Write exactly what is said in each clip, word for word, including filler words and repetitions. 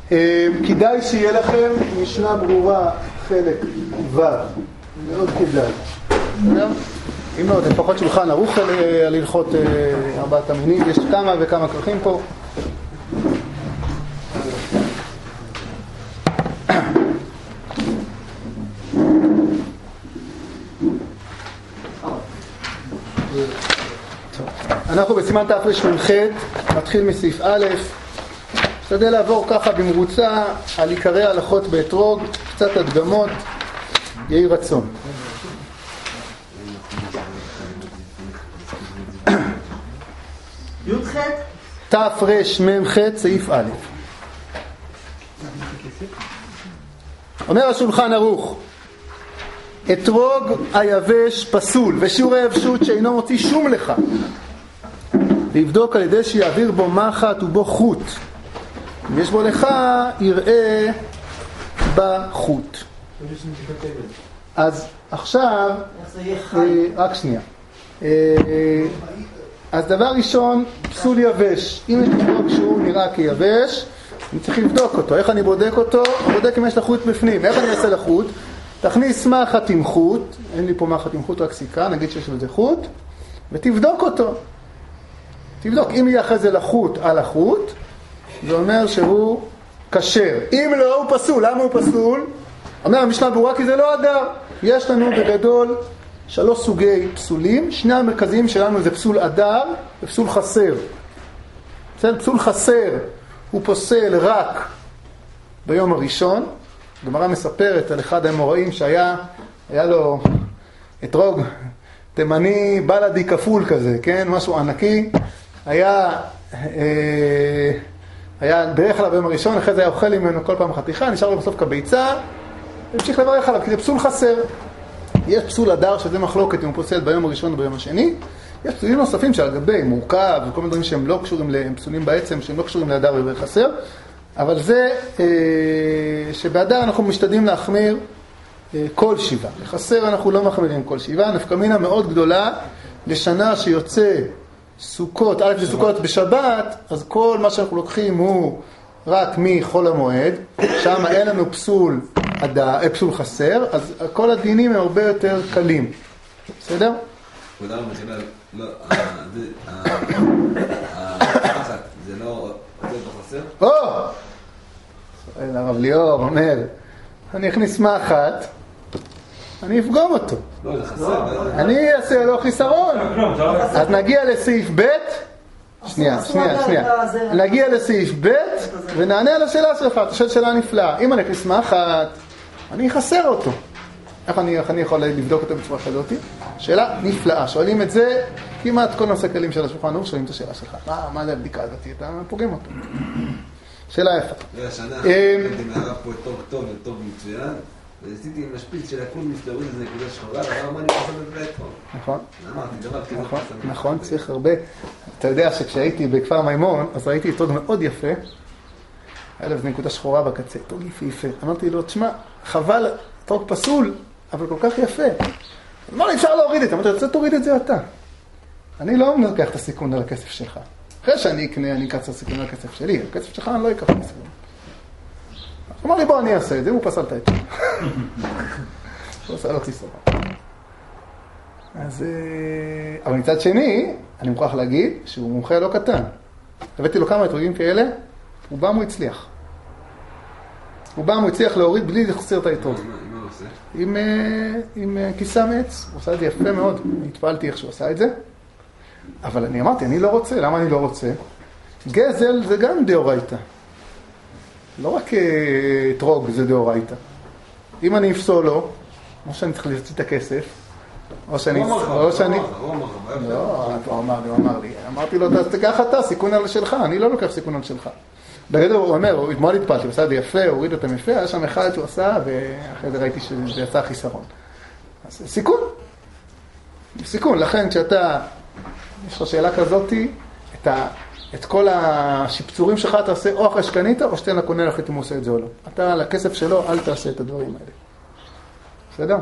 כדאי שיהיה לכם משנה ברורה חלק ו', מאוד כדאי. אם לא, זה לפחות שולחן ערוך על הלכות ארבעת המינים, יש כמה וכמה כרכים פה. אנחנו בסימן תרמ"ח, מתחיל מסעיף א', נשתדל לעבור ככה במרוצה על עיקרי ההלכות באתרוג, קצת הדגמות, יהי רצון. י"ח תרמ"ח סעיף א'. אומר השולחן ערוך, אתרוג היבש פסול ושיעור היבשות שאינו מוציא שום לך, ויבדוק על ידי שיעביר בו מחט ובו חוט, אם יש בו לך יראה בחוט. אז עכשיו רק שנייה, אז דבר ראשון, פסול יבש. אם יש אתרוג שהוא נראה כיבש, אני צריך לבדוק אותו. איך אני בודק אותו? אני בודק אם יש לחוט בפנים. איך אני אעשה לחוט? תכניס מחט עם חוט, אין לי פה מחט עם חוט, רק סיכה, נגיד שיש לזה חוט, ותבדוק אותו. תבדוק, אם יהיה אחרי זה לחוט על החוט, זה אומר שהוא כשר. אם לא, הוא פסול. למה הוא פסול? אומר המשנה ברורה, כי זה לא הדר. יש לנו בגדול שלוש סוגי פסולים, שני המרכזיים שלנו זה פסול הדר ופסול חסר. פסול חסר הוא פוסל רק ביום הראשון. הגמרא מספרת על אחד האמוראים שהיה, היה לו אתרוג תימני בלדי כפול כזה, כן? משהו ענקי. היה, אה, היה ברך עליו ביום הראשון, אחרי זה היה אוכל ממנו כל פעם חתיכה, נשאר לו בסוף כביצה, והמשיך לברך עליו, כי זה פסול חסר. יש פסול הדר שזה מחלוקת אם הוא פוסל ביום הראשון או ביום השני. יש פסולים נוספים שעל גבי מורכב וכל מיני דברים שהם לא קשורים, הם פסולים בעצם, שהם לא קשורים להדר ובחסר. אבל זה אה, שבהדר אנחנו משתדלים להחמיר אה, כל שבעה. לחסר אנחנו לא מחמירים כל שבעה. נפקא מינה מאוד גדולה לשנה שיוצא סוכות, א' זה סוכות בשבת, אז כל מה שאנחנו לוקחים הוא רק מחול המועד, שם אין לנו פסול, הדר, פסול חסר, אז כל הדינים הם הרבה יותר קלים. בסדר? כבודה ומחילה, לא, המחט, זה לא חסר? או! הרב ליאור אומר, אני אכניס מחט, אני אפגום אותו. לא, זה חסר. אני אעשה לו חיסרון. אז נגיע לסעיף ב', שנייה, שנייה, שנייה. נגיע לסעיף ב' ונענה על השאלה שלך, אתה שואל שאלה נפלאה. אם אני אכניס מחט, אני אחסר אותו. איך אני, איך אני יכול לבדוק אותו בצורה כזאת? שאלה נפלאה. שואלים את זה, כמעט כל נושא כלים של השולחן ערוך, שואלים את השאלה שלך. מה, מה זה הבדיקה הזאת? אתה פוגם אותו. שאלה יפה. השנה, הייתי מערב פה טוב טוב וטוב מצוין, ועשיתי עם השפיץ של הכל מסתוריד איזה נקודה שחורה, אבל מה אני עושה בבית פה? נכון. אמרתי, דבר כזה. נכון, נכון, צריך הרבה. אתה יודע שכשהייתי בכפר מימון, אז ראיתי אתרוג מאוד יפה, היה לו איזה נקודה שחורה בקצה, אתרוג יפה יפה. אמרתי לו, תשמע, חבל, אתרוג פסול, אבל כל כך יפה. אמר לי, אפשר להוריד את זה. אמרתי, רוצה תוריד את זה אתה. אני לא לוקח את הסיכון על הכסף שלך. אחרי שאני אקנה, אני אקח את הסיכון על הכסף שלי. הכסף שלך אני לא אקח את הסיכון. אמר לי, בוא, אני אעשה את זה, הוא פסל את האתרוג. הוא עושה לו חיסרון. אז, אבל מצד שני, אני מוכרח להגיד שהוא מומחה לא קטן. הבאתי לו כמה אתרוגים כאלה, רובם הוא הצליח. רובם הוא הצליח להוריד בלי לחסר את האתרוג. מה הוא עושה? עם, עם כיסה מעץ. הוא עושה את זה יפה מאוד. אני התפעלתי איך שהוא עשה את זה. אבל אני אמרתי, אני לא רוצה. למה אני לא רוצה? גזל זה גם דאורייתא. לא רק אתרוג זה דאורייתא. אם אני אפסול לו, כמו שאני צריך להוציא את הכסף, או שאני... או שאני... לא, הוא אמר לי, הוא אמר לי. אמרתי לו, אז תקח אתה, סיכון על שלך, אני לא לוקח סיכון על שלך. בגדול הוא אומר, הוא אתמול התפלתי, הוא עשה את זה יפה, הוא הוריד אותם יפה, היה שם אחד שהוא עשה, ואחרי זה ראיתי שזה יצא חיסרון. אז סיכון. סיכון, לכן כשאתה, יש לך שאלה כזאת, את, ה, את כל השיפצורים שלך תעשה או אחרי שקנית, או שתן לקונה להחליט אם הוא עושה את זה או לא. אתה, על הכסף שלו, אל תעשה את הדברים האלה. בסדר?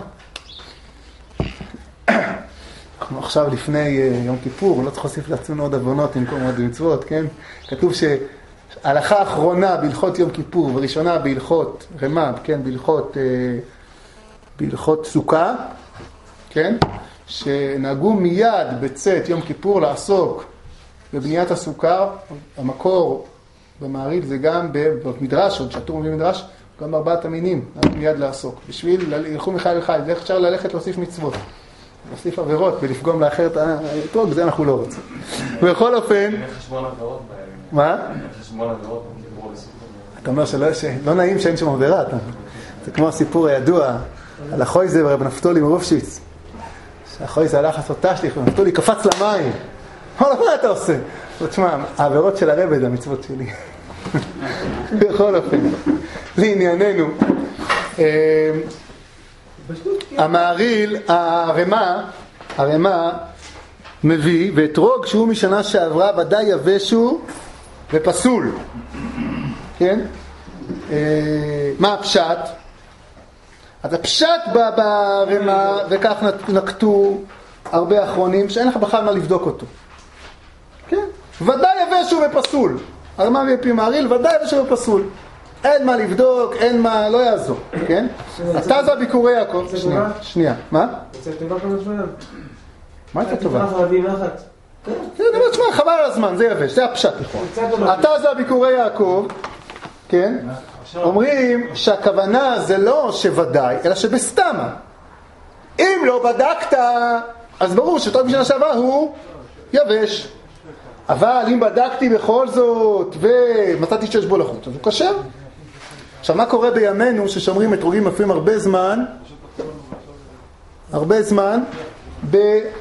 אנחנו עכשיו לפני יום כיפור, לא צריך להוסיף לעצמנו עוד עוונות במקום עוד מצוות, כן? כתוב הלכה אחרונה בהלכות יום כיפור, וראשונה בהלכות רמ"ב, כן, בהלכות, אה, בהלכות סוכה, כן, שנהגו מיד בצאת יום כיפור לעסוק בבניית הסוכה. המקור במעריב זה גם במדרש, עוד שהטור מביא מדרש, גם בארבעת המינים, מיד לעסוק. בשביל, ילכו מחי אל חי, זה אפשר ללכת להוסיף מצוות. להוסיף עבירות ולפגום לאחרת האתרוג, זה אנחנו לא רוצים. בכל אופן... אין חשבון עבירות בימים. מה? אין חשבון עבירות, אתה אומר שלא נעים שאין שם עבירה. זה כמו הסיפור הידוע על החויזה ורב נפתולי מרופשיץ. שהחויזה הלך לעשות תשליך ונפתולי קפץ למים. אמר לו, מה אתה עושה? תשמע, העבירות של הרב זה המצוות שלי. בכל אופן, לענייננו. המעריל, הרמה, הרמה מביא, ואתרוג שהוא משנה שעברה ודאי יבשו ופסול. כן? מה הפשט? אז הפשט ברמה, וכך נקטו הרבה אחרונים, שאין לך בכלל מה לבדוק אותו. כן? ודאי יבשו ופסול. הרמה מפי מעריל, ודאי יבשו ופסול. אין מה לבדוק, אין מה, לא יעזור, כן? אתה זה ביקורי יעקב. שנייה, שנייה. מה? זה טובה כמה זמן. מה הייתה טובה? זה רבים אחת. זה דבר תשמע, חבל על הזמן, זה יבש, זה הפשט לכאורה. אתה זה ביקורי יעקב, כן? אומרים שהכוונה זה לא שוודאי, אלא שבסתמה. אם לא בדקת, אז ברור שטוב בשנה שעברה הוא יבש. אבל אם בדקתי בכל זאת ומצאתי שיש בו לחוץ, אז הוא קשר. עכשיו, מה קורה בימינו ששומרים אתרוגים אפילו הרבה זמן, הרבה זמן, ב...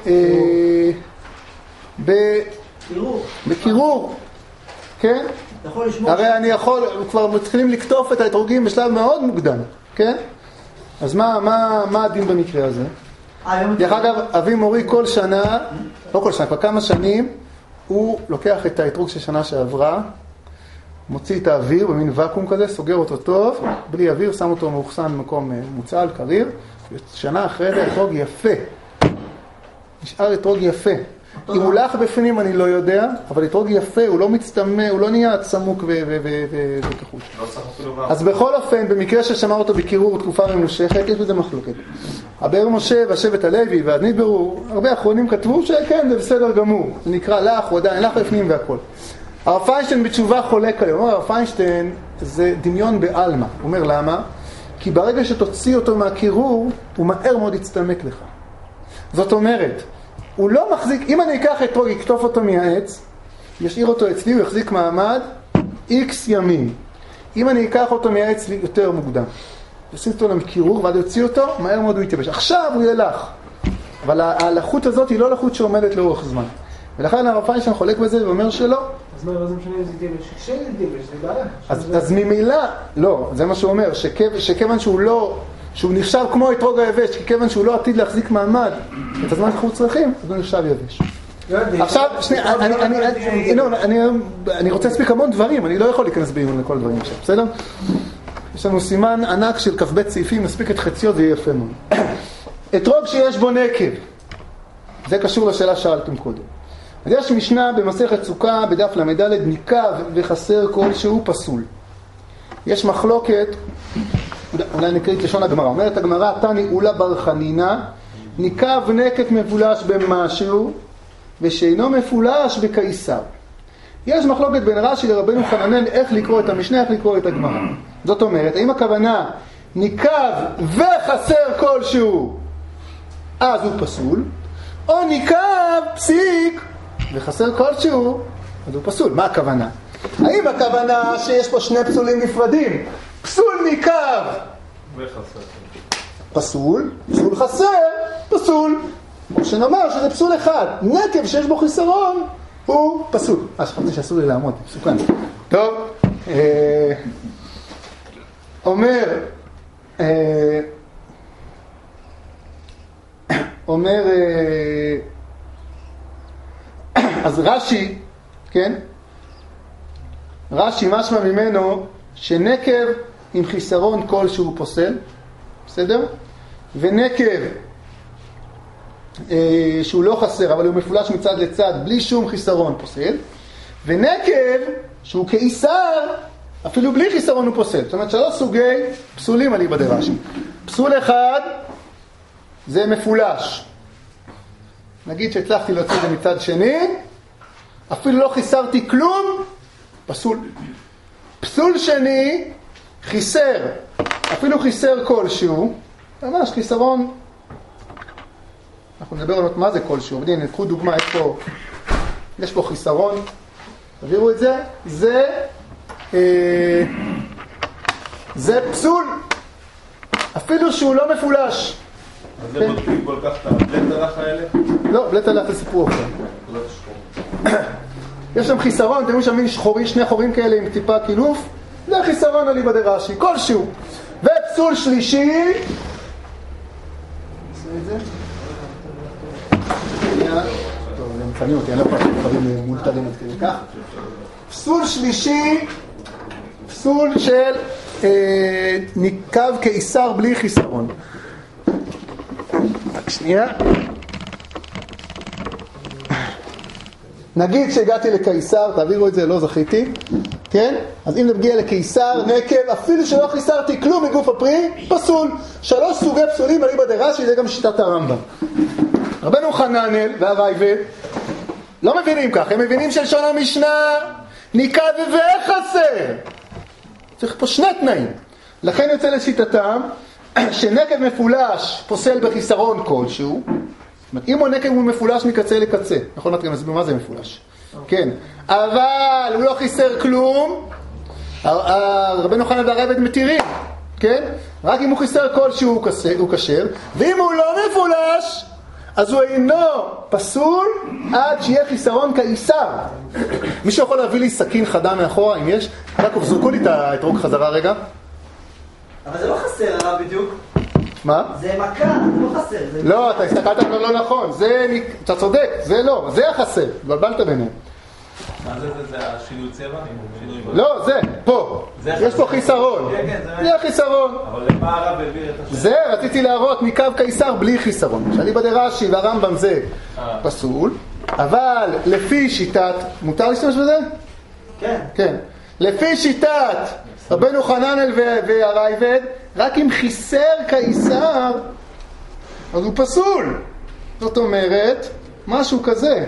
ב... בקירור, כן? הרי אני יכול, כבר מתחילים לקטוף את האתרוגים בשלב מאוד מוקדם, כן? אז מה, מה, מה הדין במקרה הזה? דרך אגב, אבי מורי כל שנה, לא כל שנה, כבר כמה שנים, הוא לוקח את האתרוג של שנה שעברה, מוציא את האוויר במין וקום כזה, סוגר אותו טוב, בלי אוויר, שם אותו מאוחסן במקום מוצל, קריר, שנה אחרי זה אתרוג יפה. נשאר אתרוג יפה. אם הוא לך בפנים אני לא יודע, אבל אתרוג יפה, הוא לא מצטמא, הוא לא נהיה צמוק וכחוש. אז בכל אופן, במקרה ששמר אותו בקירור תקופה ממושכת, יש בזה מחלוקת. הבאר משה והשבט הלוי והדניברו, הרבה אחרונים כתבו שכן, זה בסדר גמור. זה נקרא לך, הוא עדיין לך בפנים והכל. הרב פיינשטיין בתשובה חולק היום. הרב פיינשטיין זה דמיון בעלמא. הוא אומר למה? כי ברגע שתוציא אותו מהקירור, הוא מהר מאוד יצטמק לך. זאת אומרת, הוא לא מחזיק, אם אני אקח אתרוג, אכתוב אותו מהעץ, ישאיר אותו אצלי, הוא יחזיק מעמד איקס ימים. אם אני אקח אותו מהעץ יותר מוקדם, ישים אותו לקירור ועד יוציא אותו, מהר מאוד הוא יתייבש. עכשיו הוא ילך. אבל הלחות הזאת היא לא לחוט שעומדת לאורך זמן. ולכן הרב פיינשטיין חולק בזה ואומר שלא. אז מה, זה משנה אם זה יתייבש? כשזה יתייבש, זה בעיה. אז ממילא, לא, זה מה שהוא אומר, שכיוון שהוא לא... שהוא נחשב כמו אתרוג היבש, כי כיוון שהוא לא עתיד להחזיק מעמד את הזמן שאנחנו צריכים, אז הוא נחשב יבש. עכשיו, שנייה, אני רוצה להספיק המון דברים, אני לא יכול להיכנס בעיון לכל דברים עכשיו, בסדר? יש לנו סימן ענק של כ"ב סעיפים, נספיק את חציו, זה יהיה יפה מאוד. אתרוג שיש בו נקב, זה קשור לשאלה שאלתם קודם. אז יש משנה במסכת סוכה, בדף למד, ניקב וחסר כלשהו פסול. יש מחלוקת, אולי נקריא את לשון הגמרא. אומרת הגמרא, תני אולה בר חנינה, ניקב נקב מבולש במשהו, ושאינו מפולש בקיסר. יש מחלוקת בין רש"י לרבנו חננאל איך לקרוא את המשנה, איך לקרוא את הגמרא. זאת אומרת, האם הכוונה ניקב וחסר כלשהו, אז הוא פסול, או ניקב פסיק וחסר כלשהו, אז הוא פסול. מה הכוונה? האם הכוונה שיש פה שני פסולים נפרדים? פסול ניקב פסול, פסול חסר, פסול. או שנאמר שזה פסול אחד, נקב שיש בו חיסרון הוא פסול. אז חשבתי שאסור לי לעמוד, מסוכן. טוב, אה, אומר אה, אומר אה, אז רש"י, כן? רש"י משמע ממנו שנקב עם חיסרון כלשהו פוסל, בסדר? ונקב אה, שהוא לא חסר אבל הוא מפולש מצד לצד בלי שום חיסרון פוסל, ונקב, שהוא כאיסר, אפילו בלי חיסרון הוא פוסל. זאת אומרת, שלוש סוגי פסולים על איבא דרש"י. פסול אחד, זה מפולש. נגיד שהצלחתי להוציא את זה מצד שני, אפילו לא חיסרתי כלום, פסול. פסול שני, חיסר, אפילו חיסר כלשהו, ממש חיסרון, אנחנו נדבר על מה זה כלשהו, הנה, נקחו דוגמה, יש פה, יש פה חיסרון, תביאו את זה, זה, אה, זה פסול, אפילו שהוא לא מפולש. אז זה בודקים כל כך את הבלט הלך האלה? לא, בלט הלך זה סיפור אחר. יש שם חיסרון, אתם רואים שם שחורי, שני חורים כאלה עם טיפה קילוף, זה חיסרון על איבא דרש"י, כלשהו. ופסול שלישי, עושה את זה? טוב, זה מצנים אותי, אני לא יכול דברים מולתרים עד כדי כך. פסול שלישי, פסול של אה, ניקב כאיסר בלי חיסרון. רק שנייה. נגיד שהגעתי לקיסר, תעבירו את זה, לא זכיתי, כן? אז אם נגיע לקיסר, נקב, אפילו שלא חיסרתי כלום מגוף הפרי, פסול. שלוש סוגי פסולים על איבא דרש"י, זה גם שיטת הרמב"ם. רבנו חננאל והרייבד לא מבינים כך, הם מבינים שלשון המשנה ניקב וחסר. צריך פה שני תנאים. לכן יוצא לשיטתם שנקב מפולש פוסל בחיסרון כלשהו. אם הוא נקב הוא מפולש מקצה לקצה, נכון? אתם מסבירים מה זה מפולש? כן, אבל הוא לא חיסר כלום, רבנו חננאל והרייבד מתירים, כן? רק אם הוא חיסר כלשהו הוא כשר, ואם הוא לא מפולש אז הוא אינו פסול עד שיהיה חיסרון כאיסר. מישהו יכול להביא לי סכין חדה מאחורה אם יש? רק זרקו לי את האתרוג חזרה רגע. אבל זה לא חסר הרב בדיוק. מה? זה מכה, זה לא חסר. לא, אתה הסתכלת על לא נכון, אתה צודק, זה לא, זה החסר, בלבלת ביניהם. מה זה, זה השינוי צבע? לא, זה, פה, יש פה חיסרון, זה החיסרון. אבל למה הרב הביא את השם? זה, רציתי להראות מקו קיסר בלי חיסרון. שאליבא דרש"י והרמב"ם זה פסול, אבל לפי שיטת, מותר להשתמש בזה? כן. כן. לפי שיטת רבנו חננאל והרייבד, רק אם חיסר קיסר, אז הוא פסול. זאת אומרת, משהו כזה.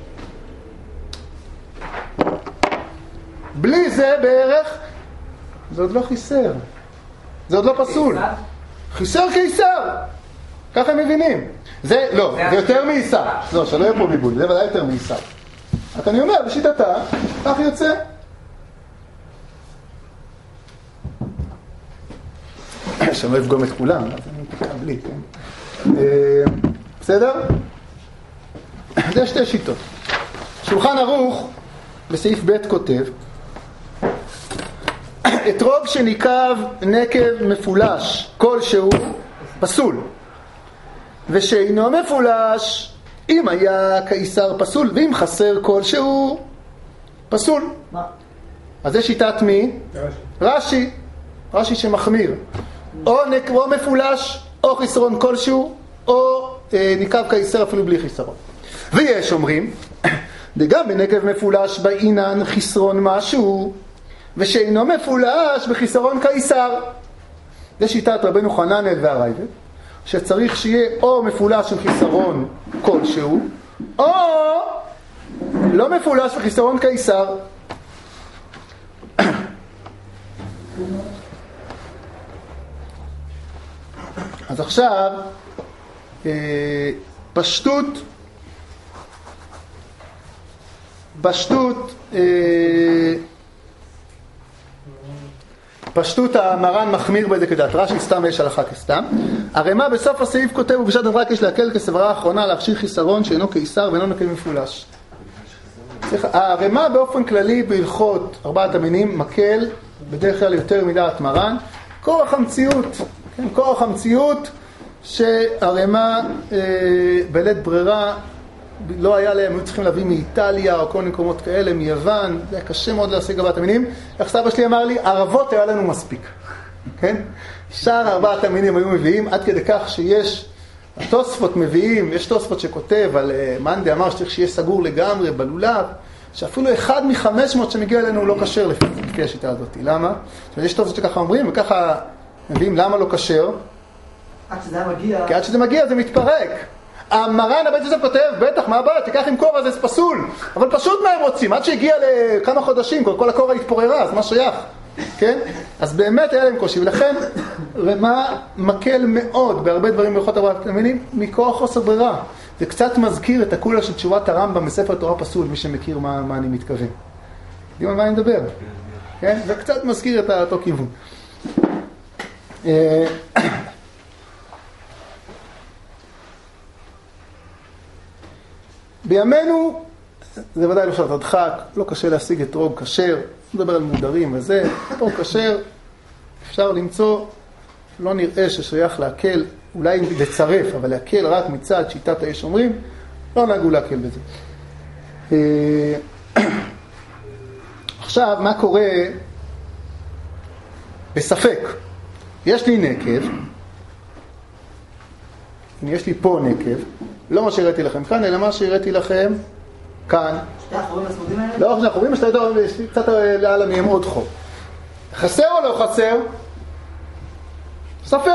בלי זה בערך, זה עוד לא חיסר. זה עוד לא פסול. חיסר קיסר. ככה הם מבינים. זה, לא, זה יותר מאיסר. לא, שלא יהיה פה ביבול, זה ודאי יותר מאיסר. רק אני אומר, בשיטתה, כך יוצא. שאני לא אפגום את כולם, אז אני מתקע בלי, כן? בסדר? זה שתי שיטות. שולחן ערוך, בסעיף ב' כותב, אתרוג שניקב נקב מפולש כלשהו פסול, ושאינו מפולש אם היה קיסר פסול, ואם חסר כלשהו פסול. מה? אז זה שיטת מי? רש"י. רש"י שמחמיר. או נקב מפולש, או חיסרון כלשהו, או אה, ניקב קיסר אפילו בלי חיסרון. ויש אומרים, וגם בנקב מפולש בעינן חיסרון משהו, ושאינו מפולש בחיסרון קיסר. זה שיטת רבנו חננאל והרייבד, שצריך שיהיה או מפולש עם חיסרון כלשהו, או לא מפולש בחיסרון קיסר. אז עכשיו, פשטות, פשטות, פשטות המרן מחמיר בזה כדעת רש"י, סתם ויש הלכה כסתם. הרמ"א בסוף הסעיף כותב, ובשעת רק יש להקל כסברה האחרונה להכשיר חיסרון שאינו קיסר ואינו נקב מפולש. הרמ"א באופן כללי בהלכות ארבעת המינים מקל בדרך כלל יותר מדעת מרן. כורח המציאות, כן, כורח המציאות שהרמ"א אה, בלית ברירה לא היה להם, היו צריכים להביא מאיטליה או כל מקומות כאלה, מיוון, זה היה קשה מאוד להשיג ארבעת המינים. איך סבא שלי אמר לי, ערבות היה לנו מספיק, כן? שאר ארבעת המינים היו מביאים, עד כדי כך שיש, התוספות מביאים, יש תוספות שכותב על, מאנדה אמר שצריך שיהיה סגור לגמרי בלולב, שאפילו אחד מחמש מאות שמגיע אלינו הוא לא כשר לפי, לפי השיטה הזאת. למה? יש טוב שככה אומרים, וככה מביאים למה לא כשר. עד שזה מגיע... כי עד שזה מגיע זה מתפרק. המרן הבית יוסף כותב, בטח, מה הבעיה? תיקח עם קור, אז זה פסול. אבל פשוט מה הם רוצים? עד שהגיע לכמה חודשים, כל, כל הקור התפוררה, אז מה שייך? כן? אז באמת היה להם קושי, ולכן רמה מקל מאוד בהרבה דברים בהלכות ארבעת המינים, מכוח חוסר ברירה. זה קצת מזכיר את הכולה של תשובת הרמב"ם בספר תורה פסול, מי שמכיר מה, מה אני מתכוון. יודעים על מה אני מדבר? כן? זה קצת מזכיר את אותו כיוון. בימינו, זה ודאי לא שאלת הדחק, לא קשה להשיג אתרוג כשר, נדבר על מודרים וזה, אתרוג כשר, אפשר למצוא, לא נראה ששייך להקל, אולי לצרף, אבל להקל רק מצד שיטת היש אומרים, לא נהגו להקל בזה. עכשיו, מה קורה בספק? יש לי נקב, אם יש לי פה נקב, לא מה שהראיתי לכם כאן, אלא מה שהראיתי לכם כאן. שתי החורים הסמודים האלה? לא, שני החורים, יש לי קצת לעלה מהם עוד חור. חסר או לא חסר? ספק.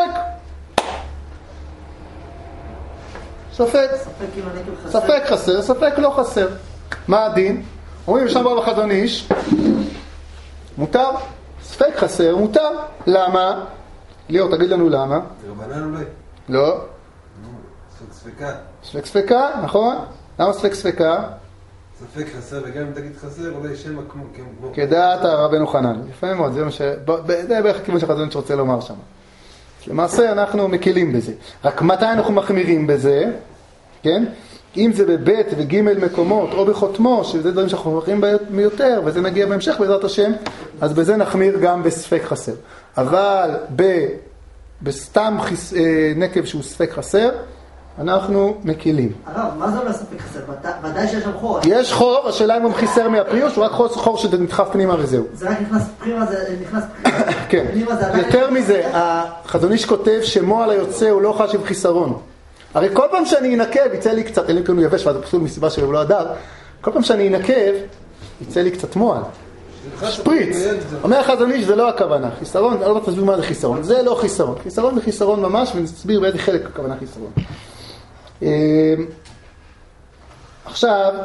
ספק. ספק חסר, ספק לא חסר. מה הדין? אומרים שם בא בחזון איש, מותר. ספק חסר, מותר. למה? ליאור, תגיד לנו למה. רבנן אולי? לא. ספק ספקה. ספק ספקה, נכון? למה ספק ספקה? ספק חסר, וגם אם תגיד חסר, אולי שם כמו... כדעת רבנו חנן. לפעמים מאוד, זה מה ש... זה בערך הכיוון שהחזון איש רוצה לומר שם. למעשה אנחנו מקילים בזה. רק מתי אנחנו מחמירים בזה? כן? אם זה בבית וגימל מקומות או בחותמו, שזה דברים שאנחנו מחמירים ביותר, וזה נגיע בהמשך בעזרת השם, אז בזה נחמיר גם בספק חסר. אבל ב... בסתם חיס... נקב שהוא ספק חסר, אנחנו מקילים. הרב, מה זה אומר ספק חסר? ודאי שיש שם חור. יש חור, השאלה אם הוא חיסר מהפריוש, הוא רק חור שנדחף פנימה וזהו. זה רק נכנס פנימה, זה נכנס פנימה. כן. יותר מזה, החזון איש כותב שמועל היוצא הוא לא חשיב חיסרון. הרי כל פעם שאני אנקב, יצא לי קצת, אין לי כאילו יבש, ואז פסול מסיבה שהוא לא הדר, כל פעם שאני אנקב, יצא לי קצת מועל. שפריץ. אומר החזון איש, זה לא הכוונה. חיסרון, אני לא תסביר מה זה חיסרון. זה לא חיסרון. חיסרון זה חיסרון ממש, ונסביר באיזה חלק הכוונה חיסרון. עכשיו,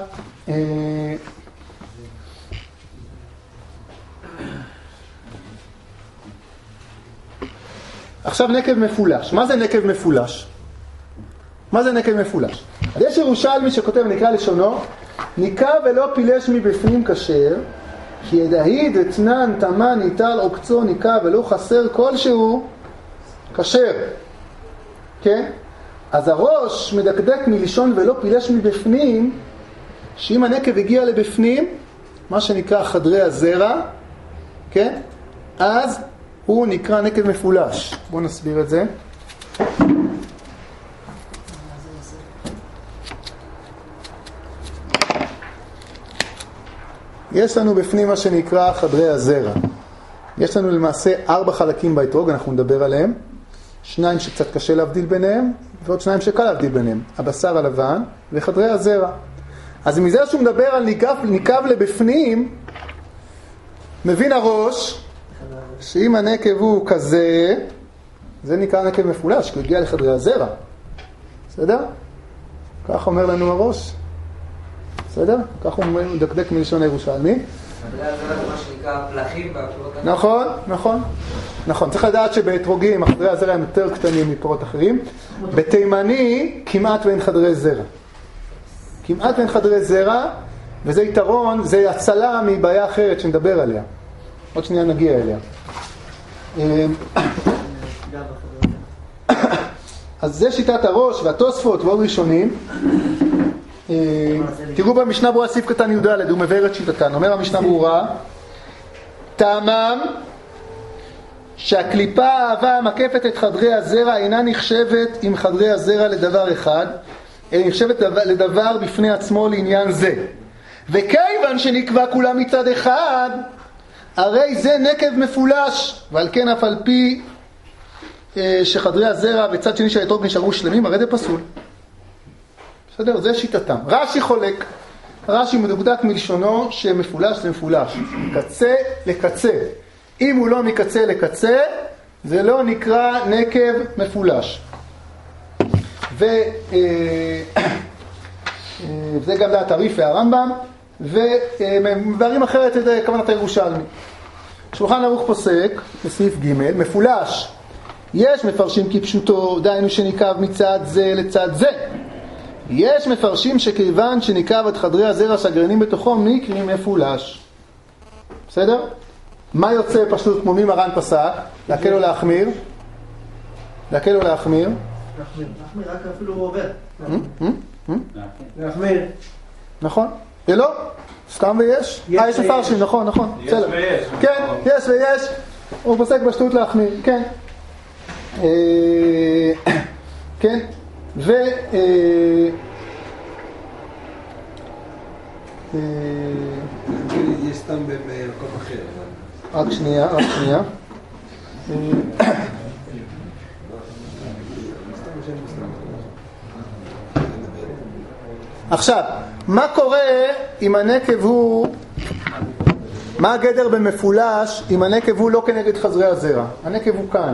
עכשיו נקב מפולש. מה זה נקב מפולש? מה זה נקב מפולש? אז יש ירושלמי שכותב, נקרא לשונו, ניקה ולא פילש מבפנים כשר, כי ידהיד אתנן תמן ניטל עוקצו ניקה ולא חסר כלשהו כשר. כן? אז הראש מדקדק מלישון ולא פילש מבפנים, שאם הנקב הגיע לבפנים, מה שנקרא חדרי הזרע, כן? אז הוא נקרא נקב מפולש. בואו נסביר את זה. יש לנו בפנים מה שנקרא חדרי הזרע. יש לנו למעשה ארבע חלקים באתרוג, אנחנו נדבר עליהם. שניים שקצת קשה להבדיל ביניהם, ועוד שניים שקל להבדיל ביניהם. הבשר הלבן וחדרי הזרע. אז מזה שהוא מדבר על ניקב, ניקב לבפנים, מבין הראש, שאם הנקב הוא כזה, זה נקרא נקב מפולש, כי הוא הגיע לחדרי הזרע. בסדר? כך אומר לנו הראש. בסדר? כך הוא מדקדק מלשון הירושלמי. חדרי הזרע זה מה שנקרא פלחים והפירות אחרים. נכון, נכון. נכון, צריך לדעת שבאתרוגים החדרי הזרע הם יותר קטנים מפירות אחרים. בתימני כמעט ואין חדרי זרע. כמעט ואין חדרי זרע, וזה יתרון, זה הצלה מבעיה אחרת שנדבר עליה. עוד שנייה נגיע אליה. אז זה שיטת הראש והתוספות ועוד ראשונים. תראו במשנה ברורה סעיף קטן י"ד, הוא מבאר את שיטתן. אומר המשנה ברורה, טעמם שהקליפה האהבה המקפת את חדרי הזרע אינה נחשבת עם חדרי הזרע לדבר אחד, אלא נחשבת לדבר בפני עצמו לעניין זה. וכיוון שנקבע כולה מצד אחד, הרי זה נקב מפולש, ועל כן אף על פי אה, שחדרי הזרע בצד שני של האתרוג נשארו שלמים, הרי זה פסול. בסדר? זה שיטתם. רש"י חולק. רש"י מדוקדק מלשונו שמפולש זה מפולש, קצה לקצה. אם הוא לא מקצה לקצה, זה לא נקרא נקב מפולש. וזה גם דעת הרי"ף והרמב"ם, ומבארים אחרת את כוונת הירושלמי. שולחן ערוך פוסק, בסעיף ג' מפולש. יש מפרשים כפשוטו, דהיינו שניקב מצד זה לצד זה. יש מפרשים שכיוון שניקב את חדרי הזרע שהגרעינים בתוכו נקראים מפולש. בסדר? מה יוצא פשוט כמו מי מרן פסק? להקל או להחמיר? להקל או להחמיר? להחמיר, להחמיר, רק אפילו הוא עובר. להחמיר. נכון. ולא? סתם ויש? אה, יש מפרשים, נכון, נכון. יש ויש. כן, יש ויש. הוא פוסק בשטות להחמיר, כן. כן. ו... יש סתם במקום אחר. רק שנייה, רק שנייה. עכשיו, מה קורה אם הנקב הוא... מה הגדר במפולש אם הנקב הוא לא כנגד חזרי הזרע? הנקב הוא כאן.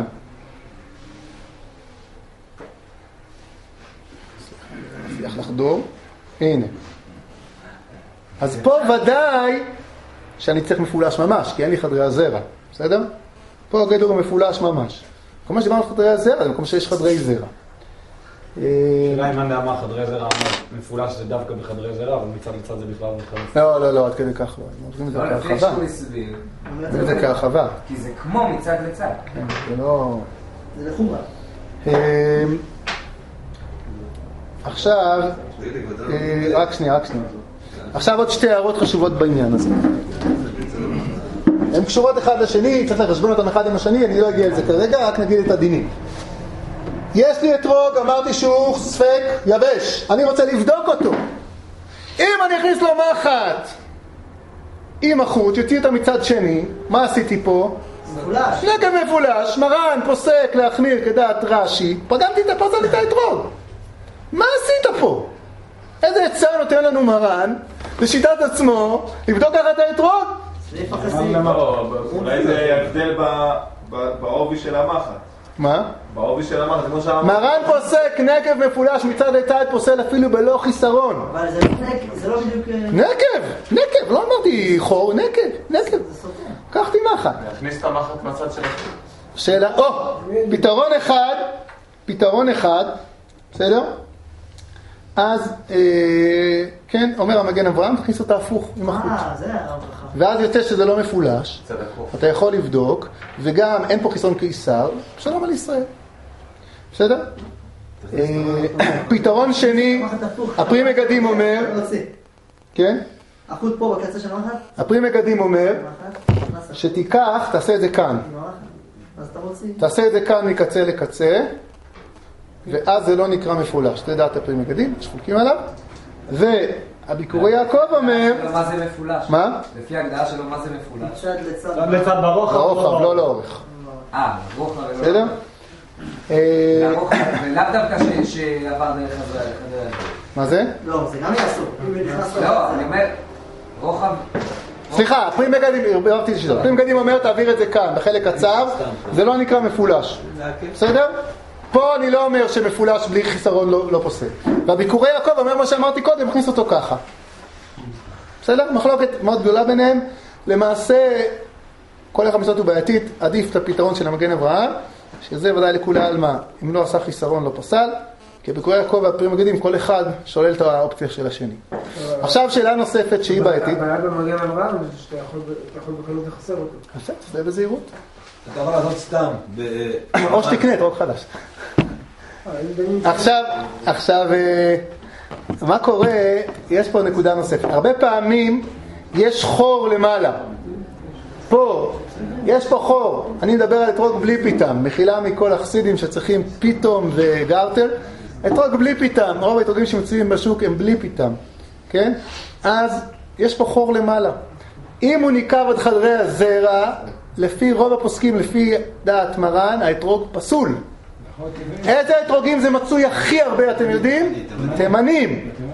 נצליח לחדור. הנה. אז פה ודאי שאני צריך מפולש ממש, כי אין לי חדרי הזרע. בסדר? פה הגדר הוא מפולש ממש. כל מה שדיברנו על חדרי הזרע, זה מקום שיש חדרי זרע. שאלה אם אני אמר חדרי זרע, מפולש זה דווקא בחדרי זרע, אבל מצד לצד זה בכלל מחדרי. לא, לא, לא, עד כדי כך לא. אומרים את זה כהרחבה. אומרים את זה כהרחבה. כי זה כמו מצד לצד. זה לא... זה לחומרה. עכשיו, רק שנייה, רק שנייה. עכשיו עוד שתי הערות חשובות בעניין הזה. הן קשורות אחד לשני, צריך לחשבון אותם אחד עם השני, אני לא אגיע לזה כרגע, רק נגיד את הדינים. יש לי אתרוג, אמרתי שהוא ספק יבש, אני רוצה לבדוק אותו. אם אני אכניס לו מחט עם החוט, יוציא אותה מצד שני, מה עשיתי פה? מפולש. נקב מפולש, מרן פוסק להחמיר כדעת רש"י, פגמתי את הפרצה את האתרוג. מה עשית פה? איזה עצה נותן לנו מרן לשיטת עצמו לבדוק ככה את האתרוג? סעיף החסים. אולי זה הבדל בעובי של המחט. מה? בעובי של המחט, כמו שאמרנו. מרן פוסק נקב מפולש מצד לצד, פוסל אפילו בלא חיסרון. אבל זה לא בדיוק... נקב, נקב, לא אמרתי חור, נקב, נקב. קחתי מחט. להכניס את המחט מהצד של החור. שאלה, או, פתרון אחד, פתרון אחד, בסדר? אז, אה, כן, אומר המגן אברהם, תכניס אותה הפוך עם החוט. אה, זה הרווחה. ואז יוצא שזה לא מפולש, אתה יכול לבדוק, וגם אין פה חיסרון קיסר, שלום על ישראל. בסדר? פתרון שני, הפרי מגדים אומר, כן? החוט פה בקצה של המחט? הפרי מגדים אומר, שתיקח, תעשה את זה כאן. אז אתה מוציא. תעשה את זה כאן מקצה לקצה, ואז זה לא נקרא מפולש. זה דעת הפרי מגדים, שחוקים עליו. והביקורי יעקב אומר... מה זה מפולש? מה? לפי ההגדרה שלו, מה זה מפולש? מצד לצד. גם לצד ברוחב. ברוחב, לא לאורך. אה, רוחב ולא... בסדר? ולאו דווקא שעבר דרך חדרי. מה זה? לא, זה גם יעשו. לא, אני אומר, רוחב... סליחה, פרי מגדים, הרבתי לשיטה. פרי מגדים אומר, תעביר את זה כאן, בחלק הצר, זה לא נקרא מפולש. בסדר? פה אני לא אומר שמפולש בלי חיסרון לא, לא פוסק. והביקורי יעקב אומר מה שאמרתי קודם, מכניס אותו ככה. בסדר? מחלוקת מאוד גדולה ביניהם. למעשה, כל אחד מצוות הוא בעייתית, עדיף את הפתרון של המגן אברהם, שזה ודאי לכולי עלמא. אם לא עשה חיסרון לא פסל, כי ביקורי יעקב והפרי מגדים, כל אחד שולל את האופציה של השני. עכשיו שאלה נוספת שהיא בעייתית. הבעיה במגן אברהם זה שאתה יכול בקלות לחסר אותו. יפה, זה בזהירות. אתה יכול לעשות סתם. או שתקנה, אתרוג חדש. עכשיו, עכשיו, מה קורה? יש פה נקודה נוספת. הרבה פעמים יש חור למעלה. פה, יש פה חור. אני מדבר על אתרוג בלי פיתם. מחילה מכל החסידים שצריכים פיתום וגרטר. אתרוג בלי פיתם. רוב האתרוגים שמצויים בשוק הם בלי פיתם. כן? אז יש פה חור למעלה. אם הוא ניקב עד חדרי הזרע, לפי רוב הפוסקים, לפי דעת מרן, האתרוג פסול. איזה אתרוגים זה מצוי הכי הרבה, אתם יודעים? תימנים.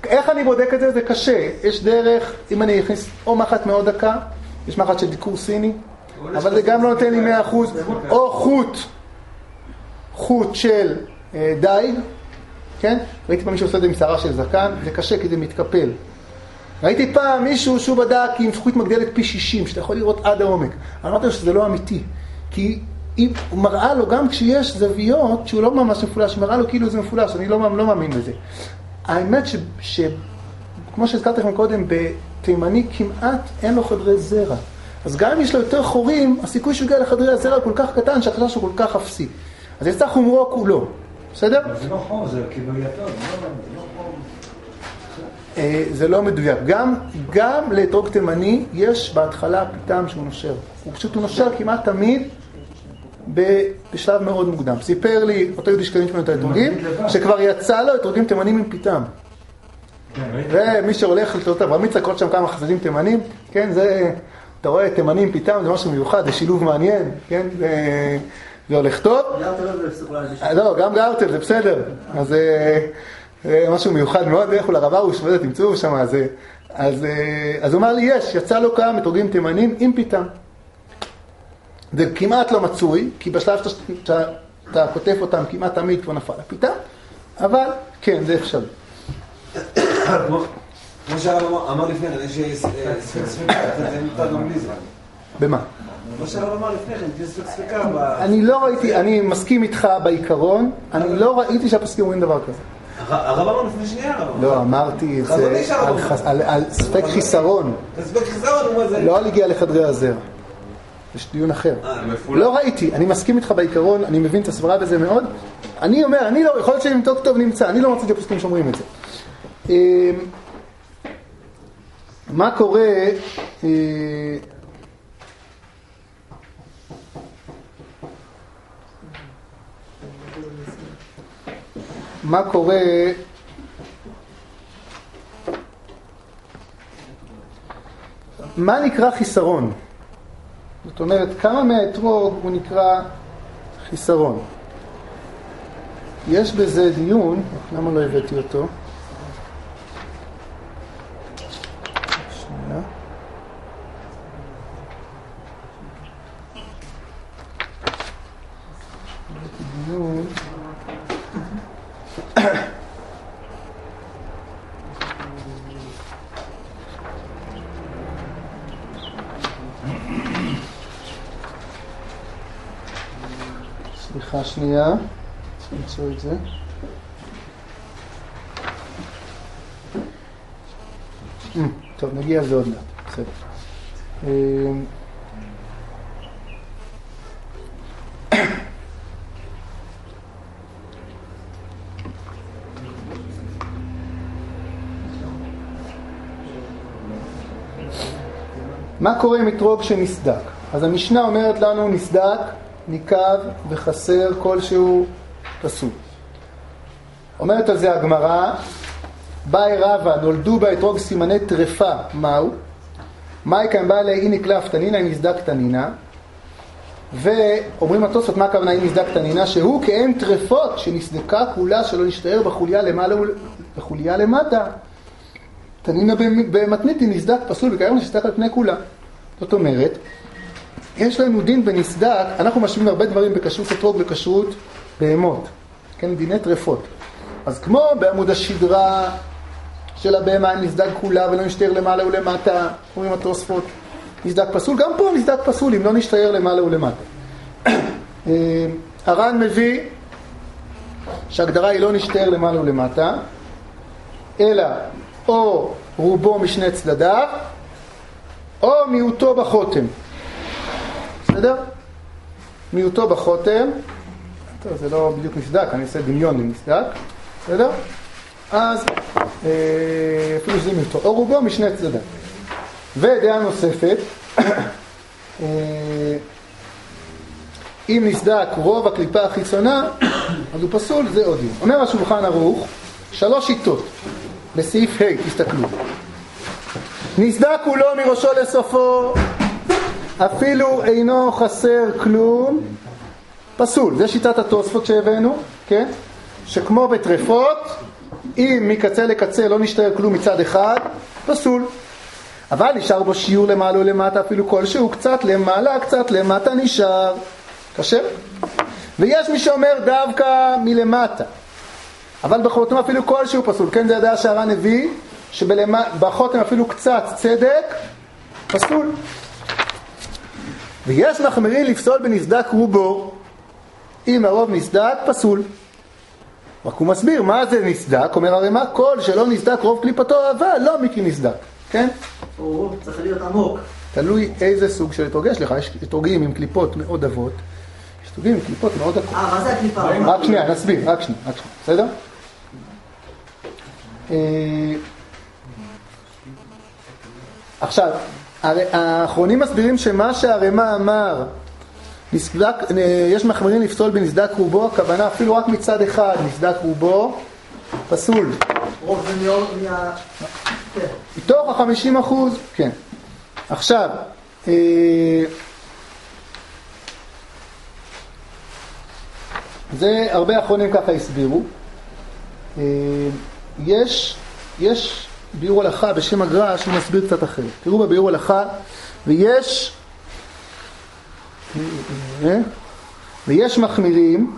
איך אני בודק את זה? זה קשה. יש דרך, אם אני אכניס או מחט מאוד דקה, יש מחט של דיקור סיני, אבל זה גם לא נותן לי מאה אחוז, או חוט, חוט של אה, דייג, כן? ראיתי פעם מישהו עושה את זה עם שערה של זקן, זה קשה כי זה מתקפל. ראיתי פעם מישהו שהוא בדק עם זכוכית מגדלת פי שישים, שאתה יכול לראות עד העומק. אני אמרתי לו שזה לא אמיתי, כי הוא מראה לו גם כשיש זוויות שהוא לא ממש מפולש, מראה לו כאילו זה מפולש, אני לא, לא מאמין בזה. האמת ש, ש... כמו שהזכרתי לכם קודם, בתימני כמעט אין לו חדרי זרע. אז גם אם יש לו יותר חורים, הסיכוי שהוא יגיע לחדרי הזרע כל כך קטן, שהחשש הוא כל כך אפסי. אז יצא חומרו כולו. בסדר? זה לא חום, זה כאילו יתר, זה לא חום. זה לא מדויק. גם, גם לאתרוג תימני יש בהתחלה פיתם שהוא נושר. הוא פשוט הוא נושר כמעט תמיד בשלב מאוד מוקדם. סיפר לי אותו יהודי שקלים שמנו את האתרוגים, שכבר יצא לו אתרוגים תימנים עם פיתם. ומי שהולך לתות אברמיץ לקרות שם כמה חסדים תימנים, כן, זה, אתה רואה תימנים פיתם, זה משהו מיוחד, זה שילוב מעניין, כן, זה, זה הולך טוב. גארטל זה פסיכולוגי. לא, גם גארטל, זה בסדר. אז זה משהו מיוחד מאוד, לכו לרב ארוש, וזה תמצאו שם, אז, אז, אז הוא אמר לי, יש, יצא לו כמה אתרוגים תימנים עם פיתם. זה כמעט לא מצוי, כי בשלב שאתה, שאתה כותב אותם כמעט תמיד כבר נפל הפיתה, אבל כן, זה אפשרי. כמו שהרב אמר לפני כן, יש ספקה, זה מותר גם בלי זה. במה? כמו שהרב אמר לפני כן, יש ספקה ב... אני לא ראיתי, אני מסכים איתך בעיקרון, אני לא ראיתי שהפסקים אומרים דבר כזה. הרב אמר לפני שנייה, הרב. לא, אמרתי את זה על ספק חיסרון. ספק חיסרון, הוא מה זה? לא על הגיע לחדרי הזרע. יש דיון אחר. לא ראיתי, אני מסכים איתך בעיקרון, אני מבין את הסברה בזה מאוד. אני אומר, אני לא, יכול להיות שאני טוב טוב נמצא, אני לא מצאתי הפסקים שאומרים את זה. מה קורה, מה קורה, מה נקרא חיסרון? זאת אומרת, כמה מהאתרוג הוא נקרא חיסרון? יש בזה דיון, למה לא הבאתי אותו? שנייה. הבאתי דיון. סליחה שנייה, צריך למצוא את זה. טוב, נגיע לזה עוד מעט, בסדר. מה קורה עם אתרוג שנסדק? אז המשנה אומרת לנו נסדק, ניקב וחסר כלשהו פסול. אומרת על זה הגמרא, באי רבא נולדו באתרוג סימני טרפה, מהו? מאי כאן בא לאי נקלף תנינה, אם נסדק תנינה. ואומרים התוספות, מה הכוונה אם נסדק תנינה? שהוא כאין טרפות שנסדקה כולה שלא נשתער בחוליה למעלה ובחוליה למטה. תנינה במתניתי נסדק פסול וכאילו נסדק על פני כולה. זאת אומרת, יש לנו דין בנסדק, אנחנו משווים הרבה דברים בכשרות אתרוג וכשרות בהמות, כן, דיני טרפות. אז כמו בעמוד השדרה של הבהמה, אם נסדק כולה ולא נשתער למעלה ולמטה, אומרים התוספות, נסדק פסול, גם פה נסדק פסול, אם לא נשתער למעלה ולמטה. הר"ן מביא שההגדרה היא לא נשתער למעלה ולמטה, אלא או רובו משני צדדיו, או מיעוטו בחותם. בסדר? מיעוטו בחותם. טוב, זה לא בדיוק נסדק, אני אעשה דמיון לנסדק. בסדר? אז אפילו שזה מיעוטו. או רובו משני צדדיו. ודעה נוספת, אם נסדק רוב הקליפה החיצונה, אז הוא פסול, זה עוד דין. אומר השולחן ערוך, שלוש שיטות. בסעיף ה', תסתכלו. נסדק כולו מראשו לסופו, אפילו אינו חסר כלום, פסול. זה שיטת התוספות שהבאנו, כן? שכמו בטרפות, אם מקצה לקצה לא נשתער כלום מצד אחד, פסול. אבל נשאר בו שיעור למעלה או למטה, אפילו כלשהו, קצת למעלה, קצת למטה נשאר. קשה? ויש מי שאומר דווקא מלמטה. אבל בחותם אפילו כלשהו פסול. כן, זה הדעה שהר"ן הביא, שבחותם אפילו קצת צדק, פסול. ויש מחמירים לפסול בנסדק רובו. אם הרוב נסדק, פסול. רק הוא מסביר מה זה נסדק, אומר הרי מה? כל שלא נסדק רוב קליפתו אהבה, לא מיקי נסדק. כן? הוא צריך להיות עמוק. תלוי איזה סוג של אתרוג יש לך. יש אתרוגים עם קליפות מאוד עבות. יש אתרוגים עם קליפות מאוד עבות. אה, מה זה הקליפה? רק שנייה, נסביר, רק שנייה, רק שנייה. בסדר? עכשיו, האחרונים מסבירים שמה שהרמ"א אמר, נסדק, יש מחמירים לפסול בנסדק רובו, הכוונה אפילו רק מצד אחד נסדק רובו, פסול. רוב זה מאוד מה... כן. מתוך החמישים אחוז, כן. עכשיו, זה הרבה אחרונים ככה הסבירו. יש, יש ביאור הלכה בשם הגר"א שהוא מסביר קצת אחרת. תראו בביאור הלכה, ויש ויש מחמירים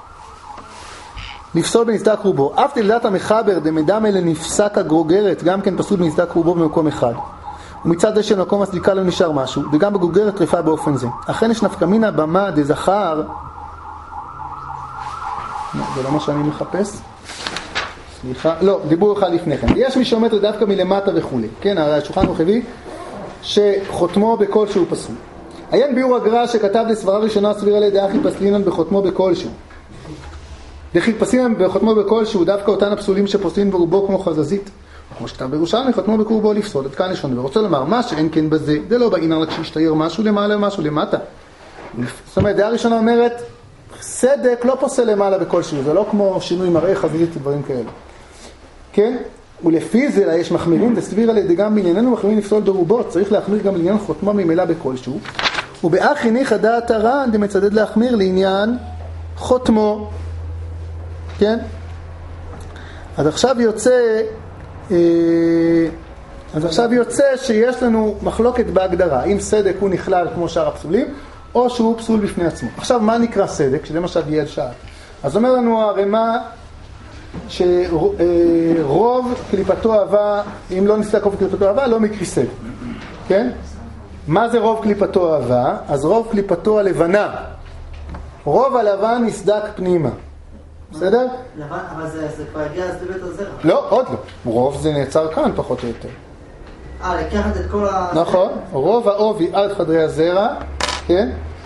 לפסול בנסדק רובו. אף תלדת המחבר דמדם אלה נפסק הגרוגרת, גם כן פסול בנסדק רובו במקום אחד. ומצד זה של מקום הסדיקה לא נשאר משהו, וגם בגרוגרת טריפה באופן זה. אכן יש נפקא מינה במה דזכר, זה לא מה שאני מחפש. סליחה, לא, דיבור אחד לפני כן. יש מי שאומר דווקא מלמטה וכו'. כן, הרי השולחן ערוך הביא שחותמו בכל שהוא פסול. עיין ביאור הגר"א שכתב לסברה ראשונה סבירה לדאחי פסלינן בחותמו בכל שהוא. דחי פסלינן בחותמו בכל שהוא דווקא אותן הפסולים שפוסלים ברובו כמו חזזית. כמו שכתב בירושלמי, חותמו בקרובו לפסול. עד כאן לשון. ורוצה לומר, מה שאין כן בזה, זה לא בעינר רק שישתער משהו למעלה ומשהו למטה. זאת אומרת, דעה ראשונה אומרת, סדק לא פוסל למעלה בכל שהוא, זה לא כמו שינוי מראה חזית ודברים כאלה. כן? ולפי זה יש מחמירים, תסביר על ידי גם בענייננו מחמירים לפסול ברובו, צריך להחמיר גם לעניין חותמו ממילא בכל שהוא. ובאח הניח הדעת הר"ן דמצדד להחמיר לעניין חותמו. כן? אז עכשיו יוצא, אה, אז עכשיו יוצא שיש לנו מחלוקת בהגדרה, אם סדק הוא נכלל כמו שאר הפסולים, או שהוא פסול בפני עצמו. עכשיו, מה נקרא סדק? שזה מה שהגיע שאל. אז אומר לנו הרמ"א שרוב קליפתו אהבה, אם לא נסתק רוב קליפתו אהבה, לא מקרי סדק. כן? מה זה רוב קליפתו אהבה? אז רוב קליפתו הלבנה. רוב הלבן נסדק פנימה. בסדר? לבן, אבל זה, זה כבר הגיע אז לבית הזרע. לא, עוד לא. רוב זה נעצר כאן פחות או יותר. אה, לקחת את כל ה... נכון. רוב העובי עד חדרי הזרע. כן?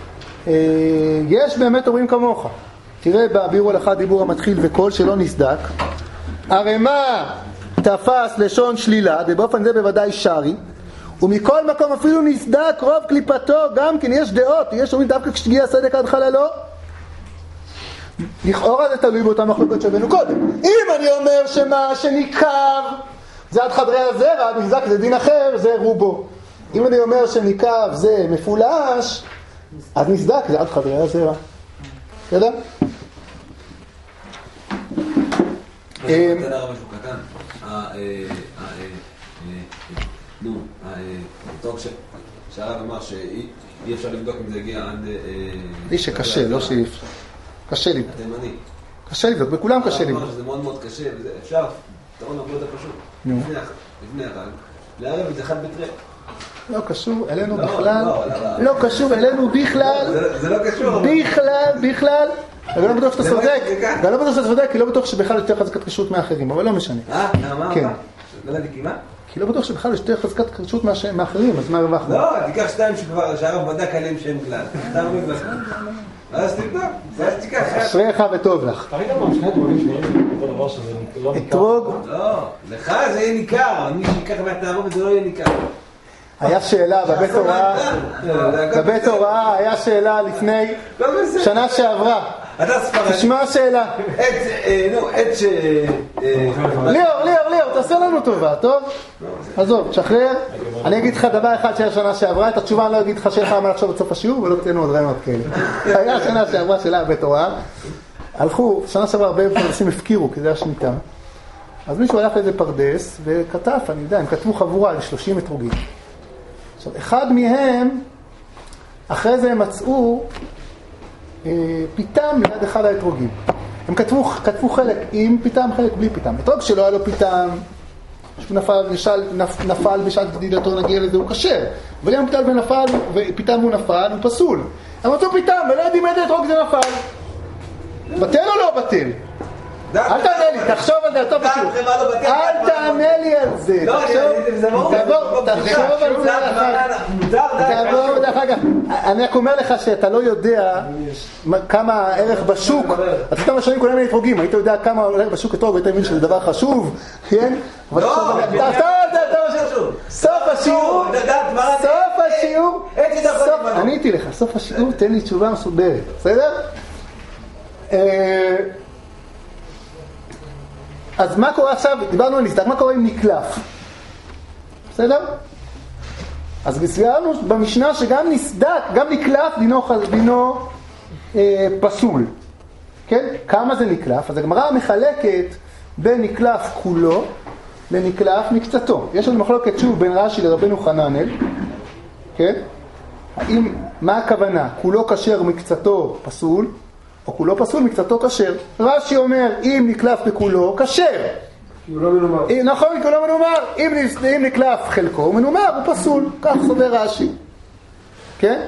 יש באמת אומרים כמוך. תראה בביאור הלכה דיבור המתחיל וכל שלא נסדק. הרמ"א תפס לשון שלילה, ובאופן זה בוודאי שרי. ומכל מקום אפילו נסדק רוב קליפתו, גם כן יש דעות. יש אומרים דווקא כשתגיע סדק עד חללו. לכאורה זה תלוי באותה מחלוקות שבנו קודם. אם אני אומר שמה שניכר זה עד חדרי הזרע, נסדק זה דין אחר, זה רובו. אם אני אומר שניכר זה מפולש, אז נסדק זה עד חדרי הזרע. בסדר? משהו קטן הרב, משהו קטן. נו, הטוק שהרב אמר שאי אפשר לבדוק אם זה הגיע עד... לי שקשה, לא שאי אפשר. קשה לי. התימני. קשה לבדוק, בכולם קשה לבדוק. זה מאוד מאוד קשה, אפשר, פתרון הרבה יותר פשוט. לפני החג, לערב את זה חד בתרי. לא קשור אלינו בכלל, לא קשור אלינו בכלל, זה לא קשור. בכלל, בכלל. אני לא בטוח שאתה צודק, אני לא בטוח שאתה צודק, כי לא בטוח שבכלל יותר חזקת כשרות מאחרים, אבל לא משנה. אה, מה? כן. לא יודע כמעט? כי לא בטוח שבכלל יש יותר חזקת כשרות מאחרים, אז מה הרווחנו? לא, תיקח שתיים שכבר, שהרב בדק עליהם שהם כלל. אתה מבין בכלל. אז תבדוק, אז תיקח. אשריך וטוב לך. תראי גם שני דברים שנראים אותו דבר שזה לא ניכר. אתרוג. לא, לך זה יהיה ניכר, מי שיקח מהתערובת זה לא יהיה ניכר. היה שאלה בבית הוראה, בבית הוראה היה שאלה לפני שנה שעברה. אתה ספרד. תשמע השאלה. את, נו, את ש... ליאור, ליאור, ליאור, תעשה לנו טובה, טוב? עזוב, תשחרר. אני אגיד לך דבר אחד שהיה שנה שעברה, את התשובה אני לא אגיד לך שאין לך מה לחשוב בסוף השיעור, ולא תתנו עוד רעיונות כאלה. היה שנה שעברה שאלה בבית הוראה. הלכו, שנה שעברה הרבה אנשים הפקירו, כי זה היה שמיטה. אז מישהו הלך לאיזה פרדס וכתב, אני יודע, הם כתבו חבורה על שלושים אתרוגים. עכשיו, אחד מהם, אחרי זה הם מצאו אה, פיתם ליד אחד האתרוגים. הם כתבו, כתבו חלק עם פיתם, חלק בלי פיתם. אתרוג שלא היה לו פיתם, שהוא נפל, נשל, נפ, נפל בשעת גדידתו, נגיע לזה, הוא כשר. אבל אם פיתם ונפל, ופיתם הוא נפל, הוא פסול. הם מצאו פיתם, ולא יודעים איזה אתרוג זה נפל. בטל או לא בטל? אל תענה לי, תחשוב על זה, אתה פשוט. אל תענה לי על זה. תחשוב על זה אחר כך. אני רק אומר לך שאתה לא יודע כמה הערך בשוק. אתה כמה שנים כל מיני אתרוגים, היית יודע כמה הערך בשוק אתרוג, והיית מבין שזה דבר חשוב, כן? לא, סוף השיעור, סוף השיעור, עניתי לך, סוף השיעור, תן לי תשובה מסודרת, בסדר? אז מה קורה עכשיו? דיברנו על נסדק, מה קורה עם נקלף? בסדר? אז בסבירנו במשנה שגם נסדק, גם נקלף דינו, דינו אה, פסול. כן? כמה זה נקלף? אז הגמרא מחלקת בין נקלף כולו לנקלף מקצתו. יש לנו מחלוקת שוב בין רש"י לרבנו חננאל. כן? האם, מה הכוונה? כולו כשר מקצתו פסול? או כולו פסול, מקצתו כשר. רש"י אומר, אם נקלף בכולו, כשר. כי הוא לא מנומר. נכון, כי הוא לא מנומר. אם, אם נקלף חלקו, הוא מנומר, הוא פסול. כך סובר רש"י. כן?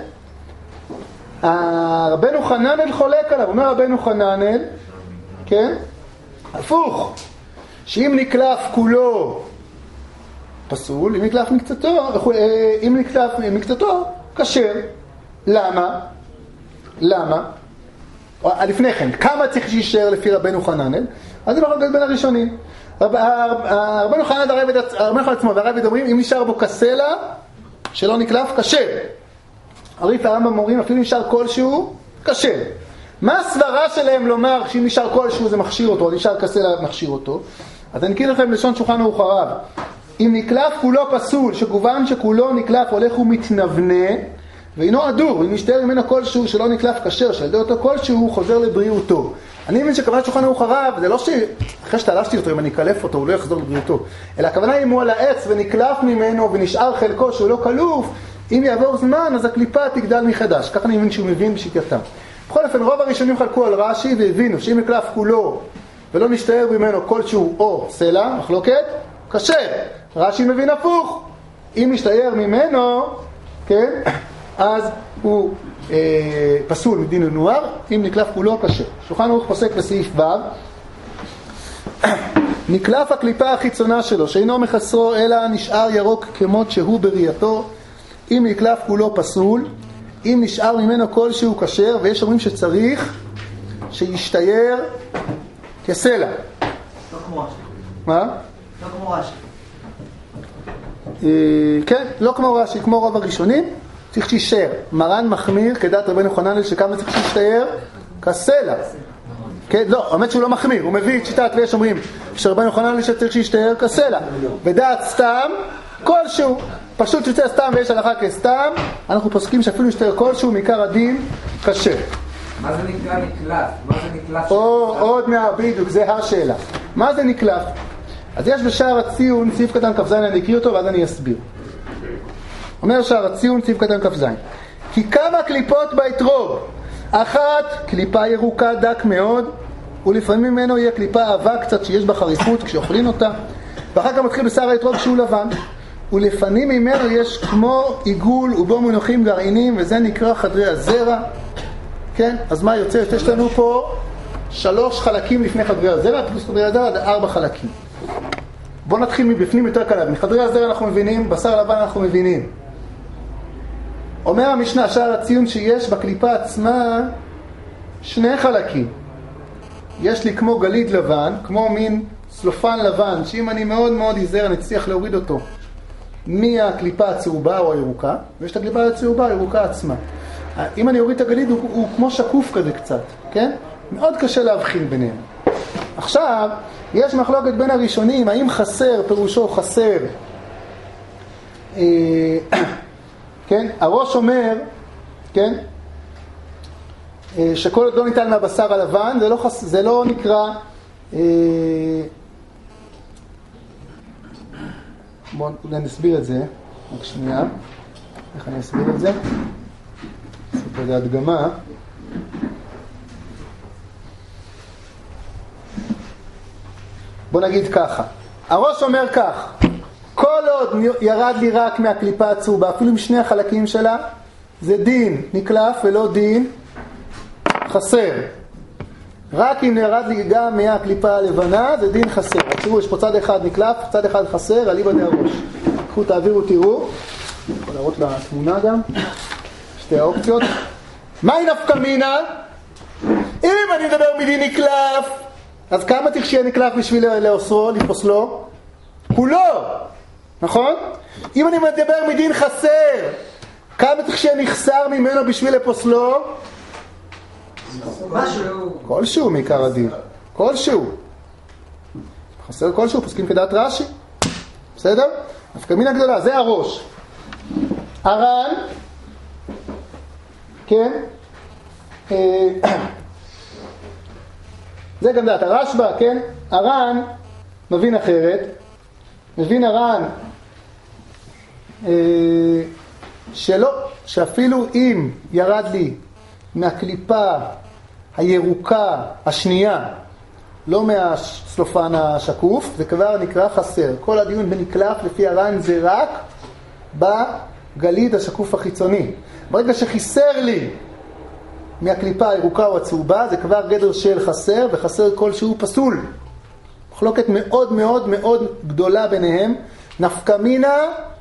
רבנו חננאל חולק עליו. אומר רבנו חננאל, כן? הפוך. שאם נקלף כולו, פסול. אם נקלף מקצתו, אם נקלף מקצתו, כשר. למה? למה? לפני כן, כמה צריך שישאר לפי רבנו חננאל? אז זה מחלוקת בין הראשונים. רבנו חננאל הרב עצמו והרב אומרים, אם נשאר בו כסלע שלא נקלף, כשר. הרי"ף והרמב"ם אומרים, אפילו נשאר כלשהו, כשר. מה הסברה שלהם לומר שאם נשאר כלשהו זה מכשיר אותו, או נשאר כסלע מכשיר אותו? אז אני אקריא לכם לשון שולחן ערוך הרב. אם נקלף כולו פסול, שכוון שכולו נקלף הולך ומתנבנה, ואינו אדור, אם משתער ממנו כלשהו שלא נקלף כשר, שעל ידי אותו כלשהו הוא חוזר לבריאותו. אני מבין שכוונה שולחן ערוך הרב, זה לא שאחרי שתלשתי אותו, אם אני אקלף אותו, הוא לא יחזור לבריאותו. אלא הכוונה אם הוא על העץ ונקלף ממנו ונשאר חלקו שהוא לא כלוף, אם יעבור זמן אז הקליפה תגדל מחדש. ככה אני מבין שהוא מבין בשיטתם. בכל אופן, רוב הראשונים חלקו על רש"י והבינו שאם נקלף כולו ולא משתער ממנו כלשהו או סלע, מחלוקת, כשר. רש"י מבין הפוך. אם משתער ממנו, כן? אז הוא אה, פסול מדין ונוער, אם נקלף כולו כשר. שולחן ערוך פוסק בסעיף ו' נקלף הקליפה החיצונה שלו, שאינו מחסרו אלא נשאר ירוק כמות שהוא בראייתו, אם נקלף כולו פסול, אם נשאר ממנו כלשהו כשר, ויש אומרים שצריך שישתייר כסלע. לא כמו רש"י. מה? לא כמו רש"י. אה, כן, לא כמו רש"י, כמו רוב הראשונים. צריך שישאר. מרן מחמיר כדעת רבנו חננאל שכמה צריך שישתער? כסלע. כן, לא, האמת שהוא לא מחמיר, הוא מביא את שיטת ויש אומרים שרבנו חננאל שצריך שישתער כסלע. ודעת סתם, כלשהו. פשוט שישתער סתם ויש הלכה כסתם, אנחנו פוסקים שאפילו ישתער כלשהו, מעיקר הדין, כשר. מה זה נקרא נקלף? מה זה נקלף? או, עוד מה, בדיוק, זה השאלה. מה זה נקלף? אז יש בשער הציון, סעיף קטן כ"ז, אני אקריא אותו ואז אני אסביר. אומר שער הציון, סעיף קטן כ"ז. כי כמה קליפות באתרוג, אחת קליפה ירוקה דק מאוד, ולפעמים ממנו יהיה קליפה עבה קצת שיש בה חריפות כשאוכלים אותה, ואחר כך מתחיל בשר האתרוג שהוא לבן, ולפנים ממנו יש כמו עיגול ובו מונחים גרעינים, וזה נקרא חדרי הזרע. כן? אז מה יוצא? יש לנו פה שלוש חלקים לפני חדרי הזרע, פלוס חדרי הזרע זה ארבע חלקים. בואו נתחיל מבפנים יותר קלה. מחדרי הזרע אנחנו מבינים, בשר לבן אנחנו מבינים. אומר המשנה, שער הציון, שיש בקליפה עצמה שני חלקים. יש לי כמו גליד לבן, כמו מין סלופן לבן, שאם אני מאוד מאוד עיזר אני צריך להוריד אותו מהקליפה הצהובה או הירוקה, ויש את הקליפה הצהובה, הירוקה עצמה. אם אני אוריד את הגליד הוא, הוא כמו שקוף כזה קצת, כן? מאוד קשה להבחין ביניהם. עכשיו, יש מחלוקת בין הראשונים, האם חסר, פירושו חסר. אה, כן? הראש אומר, כן? אה, שכל עוד לא ניתן מהבשר הלבן, זה לא, חס... זה לא נקרא אה, בואו אולי נסביר את זה, רק שנייה, איך אני אסביר את זה? נעשה פה איזה הדגמה. בוא נגיד ככה, הראש אומר כך, כל עוד ירד לי רק מהקליפה הצהובה, אפילו עם שני החלקים שלה, זה דין נקלף ולא דין חסר. רק אם ירד לי גם מהקליפה הלבנה, זה דין חסר. תראו, יש פה צד אחד נקלף, צד אחד חסר, עלי בדי הראש. קחו, תעבירו, תראו. אני יכול להראות לתמונה גם. שתי האופציות. מהי נפקא מינה? אם אני מדבר מדין נקלף, אז כמה צריך שיהיה נקלף בשביל לאוסרו, לפוסלו? כולו, נכון? אם אני מדבר מדין חסר, כמה צריך שיהיה נחסר ממנו בשביל לפוסלו? משהו. כלשהו מעיקר הדין. כלשהו. חסר כלשהו, פוסקים כדעת רש"י. בסדר? נפקא מינה גדולה, זה הראש. הר"ן, כן? זה גם דעת הרשב"א, כן? הר"ן מבין אחרת. מבין הר"ן שלא, שאפילו אם ירד לי מהקליפה הירוקה השנייה, לא מהסלופן השקוף, זה כבר נקרא חסר. כל הדיון בנקלף לפי הר"ן זה רק בגליד השקוף החיצוני. ברגע שחיסר לי מהקליפה הירוקה או הצהובה, זה כבר גדר של חסר, וחסר כלשהו פסול. מחלוקת מאוד מאוד מאוד גדולה ביניהם. נפקא מינה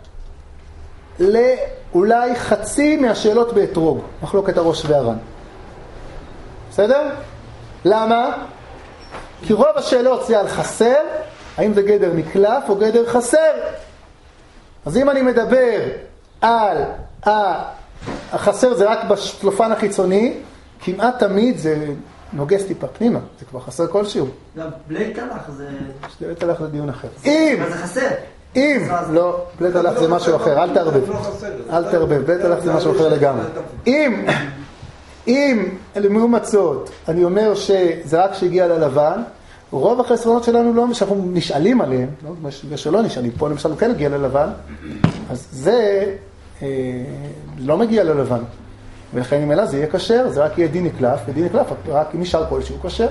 לאולי חצי מהשאלות באתרוג, מחלוקת הראש והר"ן. בסדר? למה? כי רוב השאלות זה על חסר, האם זה גדר נקלף או גדר חסר. אז אם אני מדבר על החסר זה רק בסלופן החיצוני, כמעט תמיד זה נוגס טיפה פנימה, זה כבר חסר כלשהו. גם בלי תלך זה... בלי תלך זה דיון אחר. אם... אבל זה חסר. אם... לא, בלי תלך זה משהו אחר, אל תערבב. אל תערבב, בלי תלך זה משהו אחר לגמרי. אם... אם למאומצות אני אומר שזה רק שהגיע ללבן, רוב החסרונות שלנו לא, שאנחנו נשאלים עליהם, לא, ושלא נשאלים, פה למשל כן הגיע ללבן, אז זה אה, לא מגיע ללבן. ולכן אם אלא זה יהיה כשר, זה רק יהיה דין נקלף, ודין נקלף רק אם נשאר כלשהו כשר.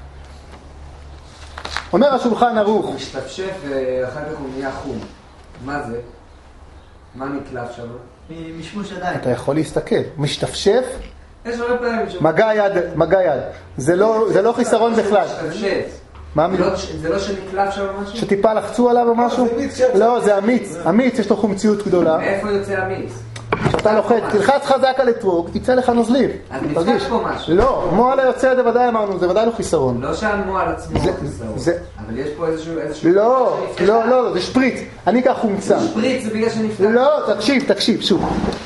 אומר השולחן ערוך. הוא משתפשף ואחר כך הוא נהיה חום. מה זה? מה נקלף שם? משמוש ידיים. אתה יכול להסתכל. משתפשף, יש הרבה פעמים ש... מגע יד, מגע יד. זה לא, זה לא חיסרון בכלל. משתפשף. מה זה לא- זה לא שנקלף שם משהו? שטיפה לחצו עליו או משהו? לא, זה אמיץ. אמיץ, יש לו חומציות גדולה. מאיפה יוצא המיץ? כשאתה לוחץ, תלחץ חזק על אתרוג, תצא לך נוזלים. אז נפתח פה משהו. לא, מועל היוצא זה ודאי אמרנו, זה ודאי לא חיסרון. לא שהמו על עצמו זה- חיסרון. זה- אבל יש פה איזשהו... איזשהו- לא, שנפתח. לא, לא, זה שפריץ. אני אקח חומצה. שפריץ זה בגלל שנפתח. לא, תקשיב, תקשיב, שוב.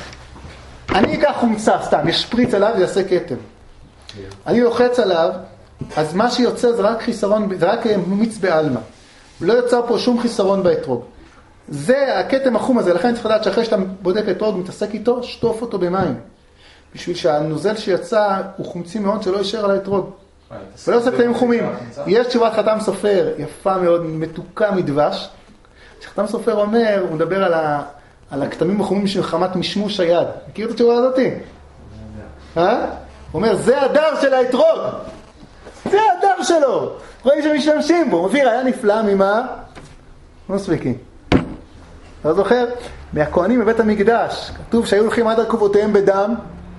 אני אקח חומצה, סתם, יש שפריץ עליו ויעשה כתם. אני לוחץ עליו, אז מה שיוצא זה רק חיסרון, זה רק מיץ בעלמא. לא יוצא פה שום חיסרון באתרוג. זה הכתם החום הזה, לכן צריך לדעת שאחרי שאתה בודק אתרוג, מתעסק איתו, שטוף אותו במים. בשביל שהנוזל שיצא הוא חומצי מאוד שלא יישאר על האתרוג. ולא עושה קטעים חומים. יש תשובת חתם סופר, יפה מאוד, מתוקה מדבש. שחתם סופר אומר, הוא מדבר על, ה, על הכתמים החומים של חמת משמוש היד. מכיר את התשובה הזאת? אה? הוא אומר, זה הדר של האתרוג. זה הדר שלו. רואים שמשתמשים בו. הוא מביא ראיה נפלאה ממה? לא מספיקים. אתה זוכר? מהכהנים בבית המקדש. כתוב שהיו הולכים עד עקבותיהם בדם.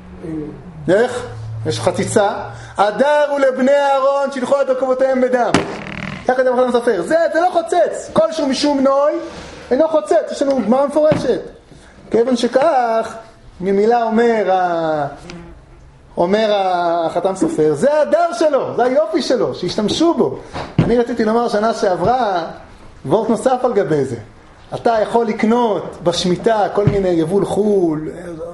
איך? יש חציצה. הדר הוא לבני אהרון שילכו עד עקבותיהם בדם. ככה אתם יכולים לספר. זה, זה לא חוצץ. כלשהו משום נוי אינו חוצץ. יש לנו גמרא מפורשת. כיוון שכך, ממילה אומר ה... אומר החתם סופר, זה הדר שלו, זה היופי שלו, שהשתמשו בו. אני רציתי לומר שנה שעברה, וורט נוסף על גבי זה. אתה יכול לקנות בשמיטה כל מיני יבול חול,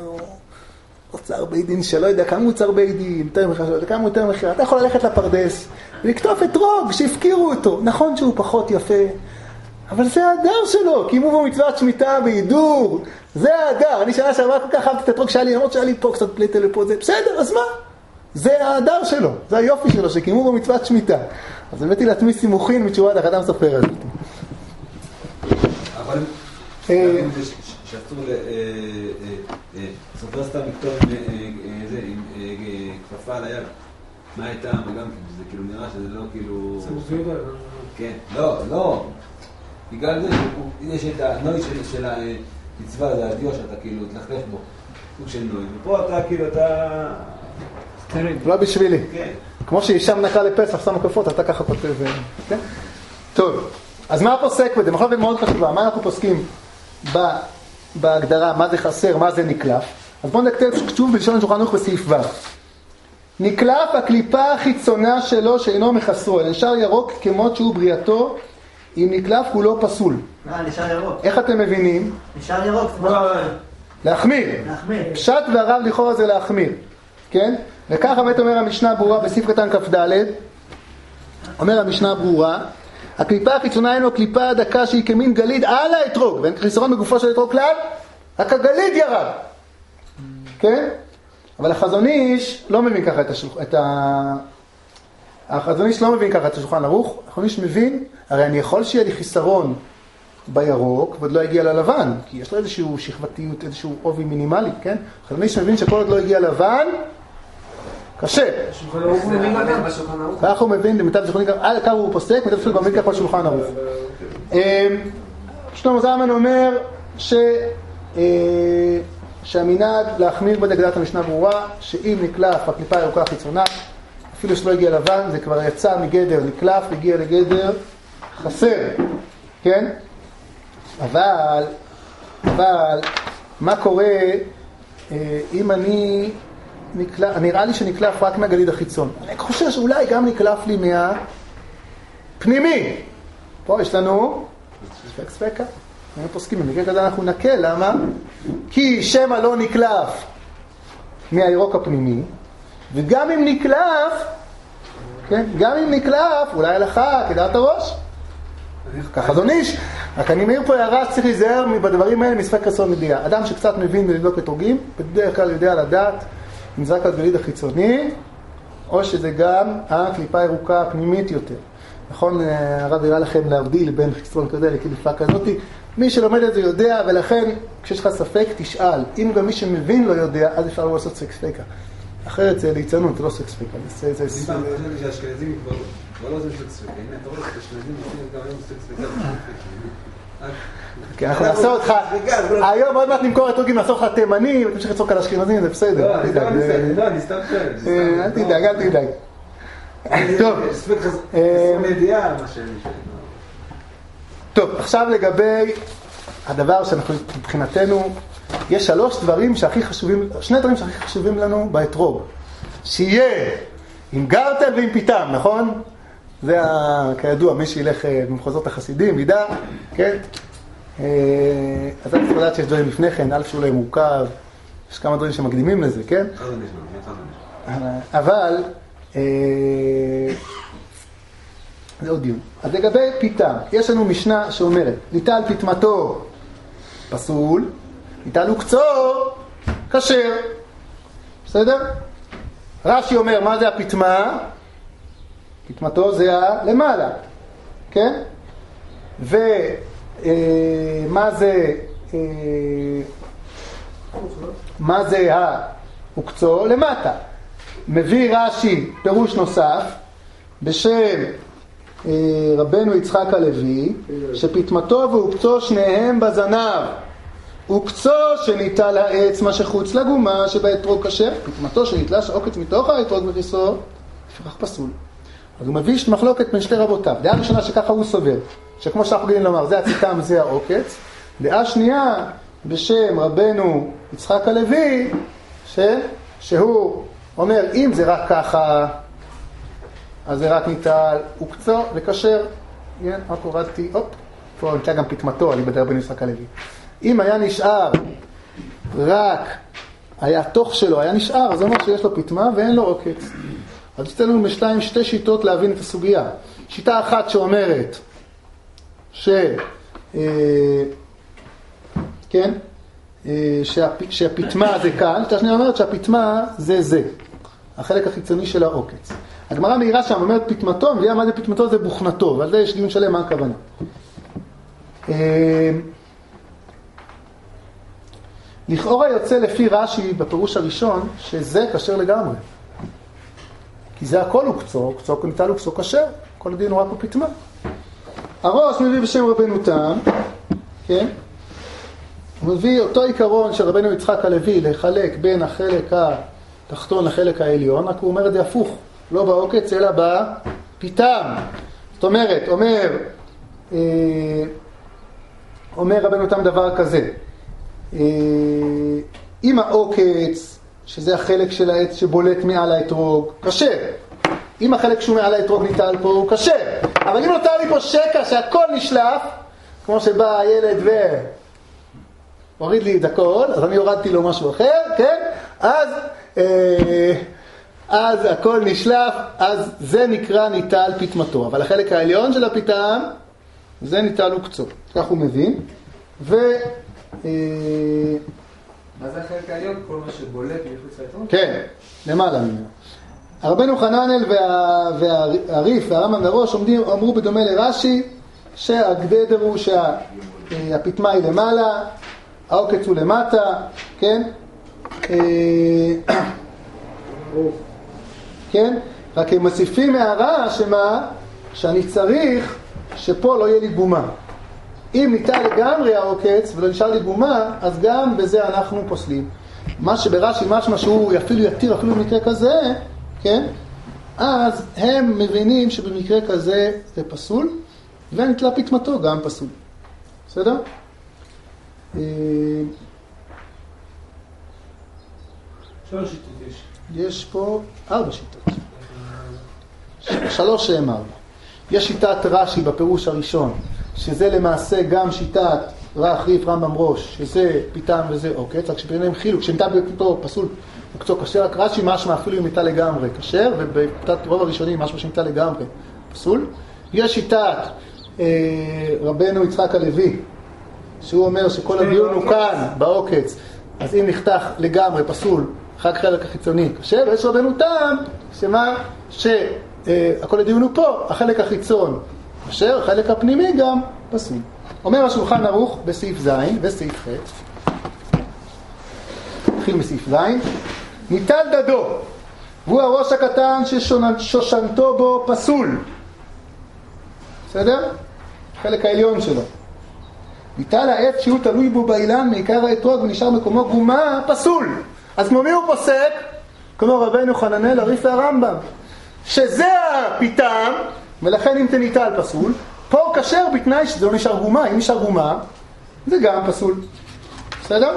אוצר בית דין שלא יודע כמה מוצר בית דין, יותר מחיר, כמה יותר מחיר. אתה יכול ללכת לפרדס ולקטוף אתרוג שהפקירו אותו. נכון שהוא פחות יפה, אבל זה הדר שלו, קיימו בו מצוות שמיטה בהידור, זה הדר. אני שנה שעברה כל כך אהבתי את אתרוג שהיה לי, למרות שהיה לי פה קצת פליטה לפה, זה בסדר, אז מה? זה הדר שלו, זה היופי שלו, שקיימו בו מצוות שמיטה. אז הבאתי לעצמי סימוכין מתשובת החתם סופר הזה. אבל שאסור סופר סתם לכתוב עם כפפה על היד. מה הייתה? וגם זה כאילו נראה שזה לא כאילו... זה מופיע דה. כן. לא, לא. בגלל זה יש את הנוי של המצווה, זה הדיו שאתה כאילו תלכלך בו. סוג של נוי. ופה אתה כאילו אתה... לא בשבילי. כן. כמו שאישם נקה לפסח, שם כפות, אתה ככה כותב. כן? טוב, אז מה פוסק בזה? מחלוקת מאוד חשובה. מה אנחנו פוסקים בהגדרה, מה זה חסר, מה זה נקלף? אז בואו נקטב כתוב בלשון השולחן ערוך בסעיף ו'. נקלף הקליפה החיצונה שלו שאינו מחסרו, אלא נשאר ירוק כמות שהוא בריאתו, אם נקלף הוא לא פסול. אה, נשאר ירוק. איך אתם מבינים? נשאר ירוק. להחמיר. להחמיר. פשט והרב לכאורה זה להחמיר. כן? וככה באמת אומר המשנה ברורה בסעיף קטן כ"ד, אומר המשנה ברורה, הקליפה החיצונה אינו קליפה הדקה שהיא כמין גליד על האתרוג, ואין חיסרון בגופו של האתרוג כלל, רק הגליד ירד. כן? אבל החזון איש לא מבין ככה את השולחן, את ה... החזון איש לא מבין ככה את השולחן ערוך, החזון איש מבין, הרי אני יכול שיהיה לי חיסרון בירוק, ועוד לא הגיע ללבן, כי יש לו איזושהי שכבתיות, איזשהו עובי מינימלי, כן? החזון איש מבין שכל עוד לא הגיע לבן, קשה. השולחן ערוך הוא מבין גם. ככה הוא מבין, למיטב זיכרוני גם, על ככה הוא פוסק, מיטב זיכרוני גם מבין ככה בשולחן ערוך. שלמה זלמן אומר ש... שהמנהג להחמיר בדגדת המשנה ברורה, שאם נקלף הקליפה הירוקה החיצונה, אפילו שלא הגיע לבן, זה כבר יצא מגדר נקלף, הגיע לגדר חסר, כן? אבל, אבל, מה קורה אם אני נקלף, נראה לי שנקלף רק מהגליד החיצון. אני חושב שאולי גם נקלף לי מהפנימי. פה יש לנו ספק ספקה. אנחנו פוסקים, במקרה כזה אנחנו נקל, למה? כי שמא לא נקלף מהירוק הפנימי, וגם אם נקלף, כן, גם אם נקלף, אולי הלכה, כדעת הראש. ככה אדון איש, רק אני מעיר פה הערה, צריך להיזהר בדברים האלה מספק רצון מדיעה. אדם שקצת מבין ולבדוק אתרוגים, בדרך כלל יודע לדעת אם זה רק הגליד החיצוני, או שזה גם הקליפה הירוקה הפנימית יותר. נכון, הרב יראה לכם להבדיל בין חיסרון כזה לקליפה כזאת. מי שלומד את זה יודע, ולכן כשיש לך ספק תשאל. אם גם מי שמבין לא יודע, אז אפשר לא לעשות ספק ספקה. אחרת זה ליצנות, זה לא ספק ספקה. אני פעם חושבת שהאשכנזים כבר לא עושים ספק ספקה. הנה, אתה רואה שהאשכנזים עושים גם היום ספק ספקה. כי אנחנו נעשה אותך, היום עוד מעט נמכור אתרוגים, נעשה אותך תימני, ותמשיך לצעוק על אשכנזים, זה בסדר. לא, אני סתם שואל. אל תדאג, אל תדאג. טוב. ספק ידיעה, מה שאני שואל. טוב, עכשיו לגבי הדבר שאנחנו, מבחינתנו, יש שלוש דברים שהכי חשובים, שני דברים שהכי חשובים לנו באתרוג. שיהיה עם גרטל ועם פיתם, נכון? זה כידוע, מי שילך במחוזות החסידים, ידע, כן? אז אני צריך לדעת שיש דברים לפני כן, א' שהוא לא מורכב, יש כמה דברים שמקדימים לזה, כן? אבל, זה עוד דיון. אז לגבי פיתם, יש לנו משנה שאומרת, ניטל פטמתו פסול, ניטל וקצו כשר. בסדר? רש"י אומר, מה זה הפטמה? פטמתו זה הלמעלה, כן? ומה זה, מה זה הוקצו? למטה. מביא רש"י פירוש נוסף בשם רבנו יצחק הלוי, שפטמתו והוקצו שניהם בזנב. הוקצו שניטל העץ מה שחוץ לגומה שבאתרוג כשר, פטמתו שניטלה שעוקץ מתוך האתרוג וכיסו, לפיכך פסול. אז הוא מביא מחלוקת בין שתי רבותיו. דעה ראשונה שככה הוא סובר, שכמו שאנחנו גאים לומר, זה הציטם, זה העוקץ. דעה שנייה בשם רבנו יצחק הלוי, ש... שהוא אומר, אם זה רק ככה, אז זה רק ניטל הוקצו וכשר. כן, רק הורדתי, הופ, פה ניטלה גם פטמתו, אני בדעה רבנו יצחק הלוי. אם היה נשאר רק, היה תוך שלו, היה נשאר, אז זה אומר שיש לו פטמה ואין לו עוקץ. אז יש לנו בשתיים שתי שיטות להבין את הסוגיה. שיטה אחת שאומרת ש... אה, כן? אה, שהפ, שהפטמה זה כאן, שיטה שנייה אומרת שהפטמה זה זה. החלק החיצוני של העוקץ. הגמרא מהירה שם אומרת פטמתו, מביאה מה זה פטמתו זה בוכנתו, ועל זה יש דיון שלם מה הכוונה. אה, לכאורה יוצא לפי רש"י בפירוש הראשון, שזה כשר לגמרי. כי זה הכל הוא קצור, קצור ניטל הוא קצור כשר, כל הדין הוא רק בפטמה. הראש מביא בשם רבנו תם, כן? הוא מביא אותו עיקרון של רבנו יצחק הלוי, לחלק בין החלק התחתון לחלק העליון, רק הוא אומר את זה הפוך, לא בעוקץ אלא בפיתם. זאת אומרת, אומר, אה, אומר רבנו תם דבר כזה, אה, אם העוקץ, שזה החלק של העץ שבולט מעל האתרוג, כשר. אם החלק שהוא מעל האתרוג ניטל פה הוא כשר. אבל אם נותר לי פה שקע שהכל נשלף, כמו שבא הילד והוריד לי את הכל, אז אני הורדתי לו משהו אחר, כן? אז, אה, אז הכל נשלף, אז זה נקרא ניטל פטמתו. אבל החלק העליון של הפיתם, זה ניטל וקצור. כך הוא מבין. ו... אה, מה זה החלק העליון? כל מה שבולט מחוץ לאתרוג? כן, למעלה ממנו. הרבנו חננאל וה... והריף והרמב"ם וראש עומדים, אמרו בדומה לרש"י, שהגדר הוא שהפטמה היא למעלה, העוקץ הוא למטה, כן? כן? רק הם מוסיפים מהרע שמה? שאני צריך שפה לא יהיה לי גומה. אם ניטל לגמרי העוקץ ולא נשאר לי גומה, אז גם בזה אנחנו פוסלים. מה שברש"י משמע שהוא אפילו יתיר אפילו במקרה כזה, כן? אז הם מבינים שבמקרה כזה זה פסול, ונטלה פטמתו גם פסול. בסדר? שלוש שיטות יש. יש פה ארבע שיטות. שלוש שהם ארבע. יש שיטת רש"י בפירוש הראשון, שזה למעשה גם שיטת רך, ריף, רמב"ם, ראש, שזה פיתם וזה עוקץ, רק שביניהם חילוק, כשניטל פטמתו פסול וקצור כשר, רק רש"י משמע אפילו אם ניטל לגמרי כשר, ובפתת רוב הראשונים משמע שניטל לגמרי פסול. יש שיטת אה, רבנו יצחק הלוי, שהוא אומר שכל הדיון הוא כאן בעוקץ, אז אם נחתך לגמרי פסול, אחר כך חלק החיצוני כשר, ויש רבנו תם, שמה? שהכל הדיון הוא פה, החלק החיצון כשר, החלק הפנימי גם פסול. אומר השולחן ערוך בסעיף ז' וסעיף ח', נתחיל מסעיף ז', ניטל דדו, והוא הראש הקטן ששושנתו בו פסול. בסדר? חלק העליון שלו. ניטל העץ שהוא תלוי בו באילן מעיקר האתרוג ונשאר מקומו גומה, פסול. אז כמו מי הוא פוסק? כמו רבנו חננאל, הריף והרמב"ם, שזה הפיתם, ולכן אם תניטל פסול, פה הוא כשר בתנאי שזה לא נשאר גומה. אם נשאר גומה, זה גם פסול. בסדר?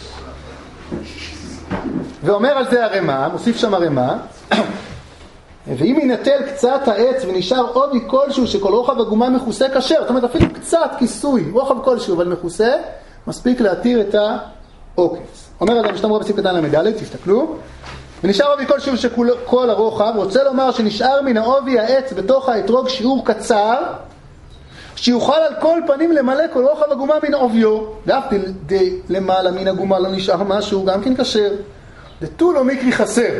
ואומר על זה הרמ"א, מוסיף שם הרמ"א, ואם ינטל קצת העץ ונשאר עובי כלשהו שכל רוחב הגומה מכוסה כשר, זאת אומרת אפילו קצת כיסוי, רוחב כלשהו אבל מכוסה, מספיק להתיר את העוקץ. אומר על זה המשנה ברורה בסעיף קטן למדלת, תסתכלו, ונשאר עובי כלשהו שכל הרוחב, רוצה לומר שנשאר מן העובי העץ בתוך האתרוג שיעור קצר, שיוכל על כל פנים למלא כל רוחב הגומה מן עוביו, להבדיל די למעלה מן הגומה לא נשאר משהו, גם כן כשר. דתו לא מקרי חסר.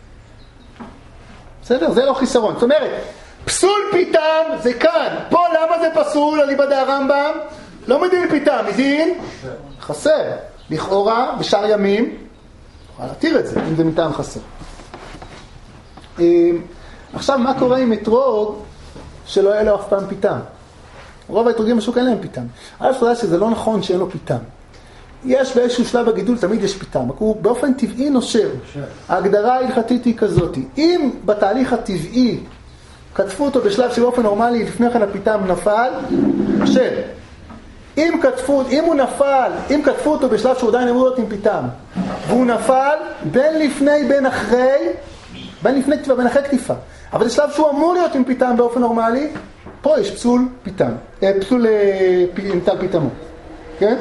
בסדר? זה לא חיסרון. זאת אומרת, פסול פיתם זה כאן. פה למה זה פסול? על ליבד הרמב"ם? לא מדין פיתם, מדין חסר. לכאורה, בשאר ימים, נוכל להתיר את זה, אם זה מטעם חסר. עכשיו, מה קורה עם אתרוג שלא היה לו אף פעם פיתם? רוב האתרוגים בשוק אין להם פיתם. אני חושב שזה לא נכון שאין לו פיתם. יש באיזשהו שלב בגידול, תמיד יש פיתם. הוא באופן טבעי נושר. ההגדרה ההלכתית היא כזאת. אם בתהליך הטבעי כתפו אותו בשלב שבאופן נורמלי, לפני כן הפיתם נפל, נושר. אם כתפו, אם הוא נפל, אם כתפו אותו בשלב שהוא עדיין אמור להיות עם פיתם, והוא נפל בין לפני, בין אחרי, בין לפני כתיפה, בין אחרי כתיפה. אבל בשלב שהוא אמור להיות עם פיתם באופן נורמלי, פה יש פסול פיתם, פסול ניטל פיתמו. כן?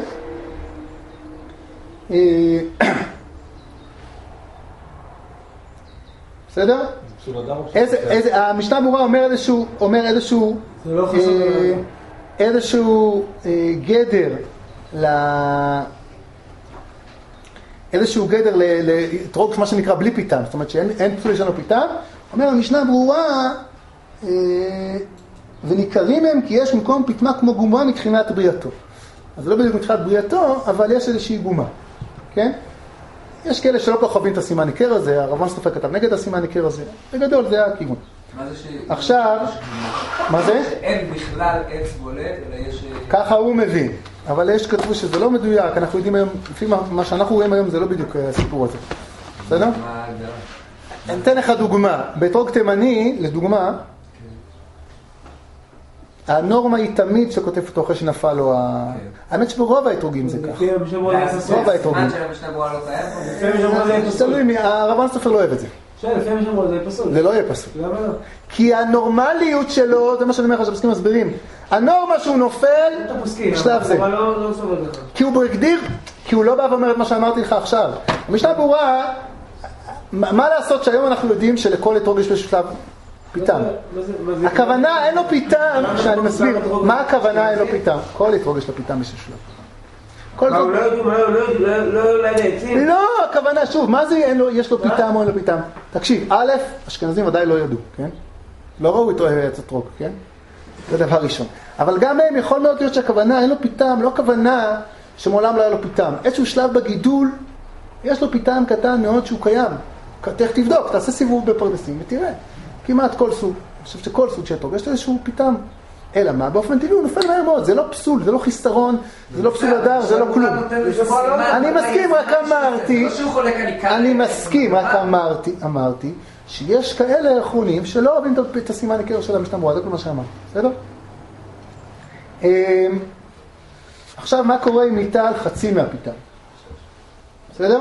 בסדר? המשנה ברורה אומר איזשהו, אומר איזשהו, איזשהו גדר, איזשהו גדר לאתרוג מה שנקרא בלי פיתם, זאת אומרת שאין פסול יש לנו פיתם, אומר המשנה ברורה, וניכרים הם כי יש מקום פיתמה כמו גומה מבחינת בריאתו. אז לא בדיוק מבחינת בריאתו, אבל יש איזושהי גומה. כן? יש כאלה שלא כל כך חווים את הסימן עיקר הזה, הרב סופר כתב נגד הסימן עיקר הזה, בגדול זה הכיוון. מה זה ש... עכשיו, מה זה? שאין בכלל עץ בולט, אלא יש... ככה הוא מבין, אבל יש כתבו שזה לא מדויק, אנחנו יודעים היום, לפי מה שאנחנו רואים היום זה לא בדיוק הסיפור הזה. בסדר? מה ההגדרה? אני אתן לך דוגמה, באתרוג תימני, לדוגמה, הנורמה היא תמיד שכותב אותו אחרי שנפל לו ה... האמת שברוב האתרוגים זה כך. לפי המשנה ברורה זה פסול. רוב האתרוגים. הזמן של המשנה ברורה לא קיים פה? לפי המשנה ברורה זה פסול. תלוי מי, הרב סופר לא אוהב את זה. שואל, לפי המשנה ברורה זה פסול. זה לא יהיה פסול. למה לא? כי הנורמליות שלו, זה מה שאני אומר לך, שהפוסקים מסבירים, הנורמה שהוא נופל, אתה פוסקים, בשלב זה. אבל לא לא סובל לך. כי הוא הגדיר, כי הוא לא בא ואומר את מה שאמרתי לך עכשיו. המשנה ברורה, מה מה לעשות שהיום אנחנו יודעים שלכל אתרוג יש באיזשהו שלב פיתם. מה זה- מה זה- הכוונה אין לו פיתם, שאני מסביר, מה הכוונה אין לו פיתם? כל אתרוג יש לו פיתם באיזשהו שלב. כל מה, זאת- הוא לא יודעים, מה, הוא לא יודעים, לא- לא אולי לעצים? לא, הכוונה, שוב, מה זה אין לו, יש לו פיתם או אין לו פיתם? תקשיב, א', אשכנזים ודאי לא ידעו, כן? לא ראו איתו עץ אתרוג, כן? זה דבר ראשון. אבל גם הם יכול מאוד להיות שהכוונה, אין לו פיתם, לא כוונה שמעולם לא היה לו פיתם. איזשהו שלב בגידול, יש לו פיתם קטן מאוד שהוא קיים. תכף תבדוק, תעשה סיבוב בפרדסים ותראה. כמעט כל סוג, אני חושב שכל סוג של אתרוג, יש לו איזשהו פיתם. אלא מה? באופן טבעי הוא נופל מהר מאוד, זה לא פסול, זה לא חיסרון, זה לא פסול הדר, זה לא כלום. אני מסכים, רק אמרתי, אני מסכים, רק אמרתי, אמרתי, שיש כאלה אחרונים שלא אוהבים את הסימן עיקר של המשנה ברורה, זה כל מה שאמרתי, בסדר? עכשיו, מה קורה אם ניטל חצי מהפיתם? בסדר?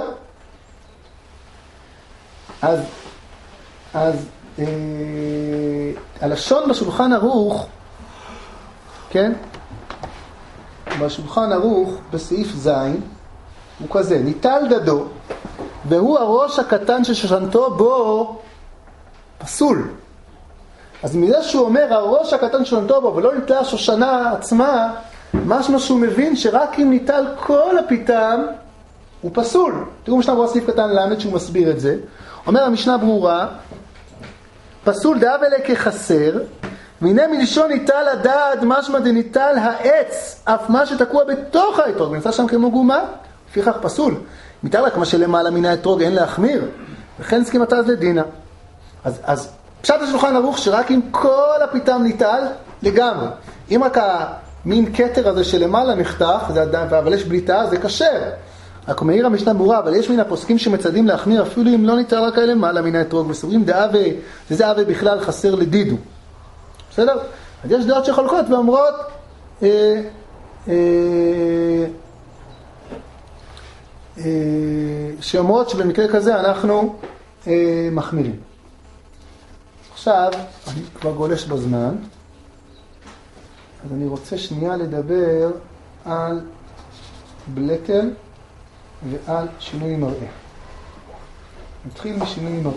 אז, אז, אה, הלשון בשולחן ערוך, כן? בשולחן ערוך, בסעיף ז', הוא כזה, ניטל דדו, והוא הראש הקטן ששושנתו בו פסול. אז מזה שהוא אומר, הראש הקטן שושנתו בו, ולא ניטלה השושנה עצמה, משמע שהוא מבין שרק אם ניטל כל הפיתם, הוא פסול. תראו משנה ברורה סעיף קטן למד שהוא מסביר את זה. אומר המשנה ברורה, פסול דאבלה כחסר, והנה מלשון ניטל הדעת, משמע דניטל העץ, אף מה שתקוע בתוך האתרוג, ונמצא שם כמו גומה, לפיכך פסול. ניטל רק מה שלמעלה מן האתרוג, אין להחמיר, וכן סכימתה אז לדינה. אז, אז פשט השולחן ערוך שרק אם כל הפיתם ניטל, לגמרי. אם רק המין כתר הזה שלמעלה נחתך, זה עדיין, אבל יש בליטה, זה כשר. רק הוא מעיר המשנה ברורה, אבל יש מן הפוסקים שמצדים להחמיר, אפילו אם לא ניטל רק למעלה מן האתרוג, וסוברים דאבה, וזה אבה בכלל חסר לדידו. בסדר? אז יש דעות שחולקות ואומרות אה, אה, אה, שאומרות שבמקרה כזה אנחנו אה, מחמירים. עכשיו, אני כבר גולש בזמן, אז אני רוצה שנייה לדבר על בלטל ועל שינוי מראה. נתחיל משינוי מראה.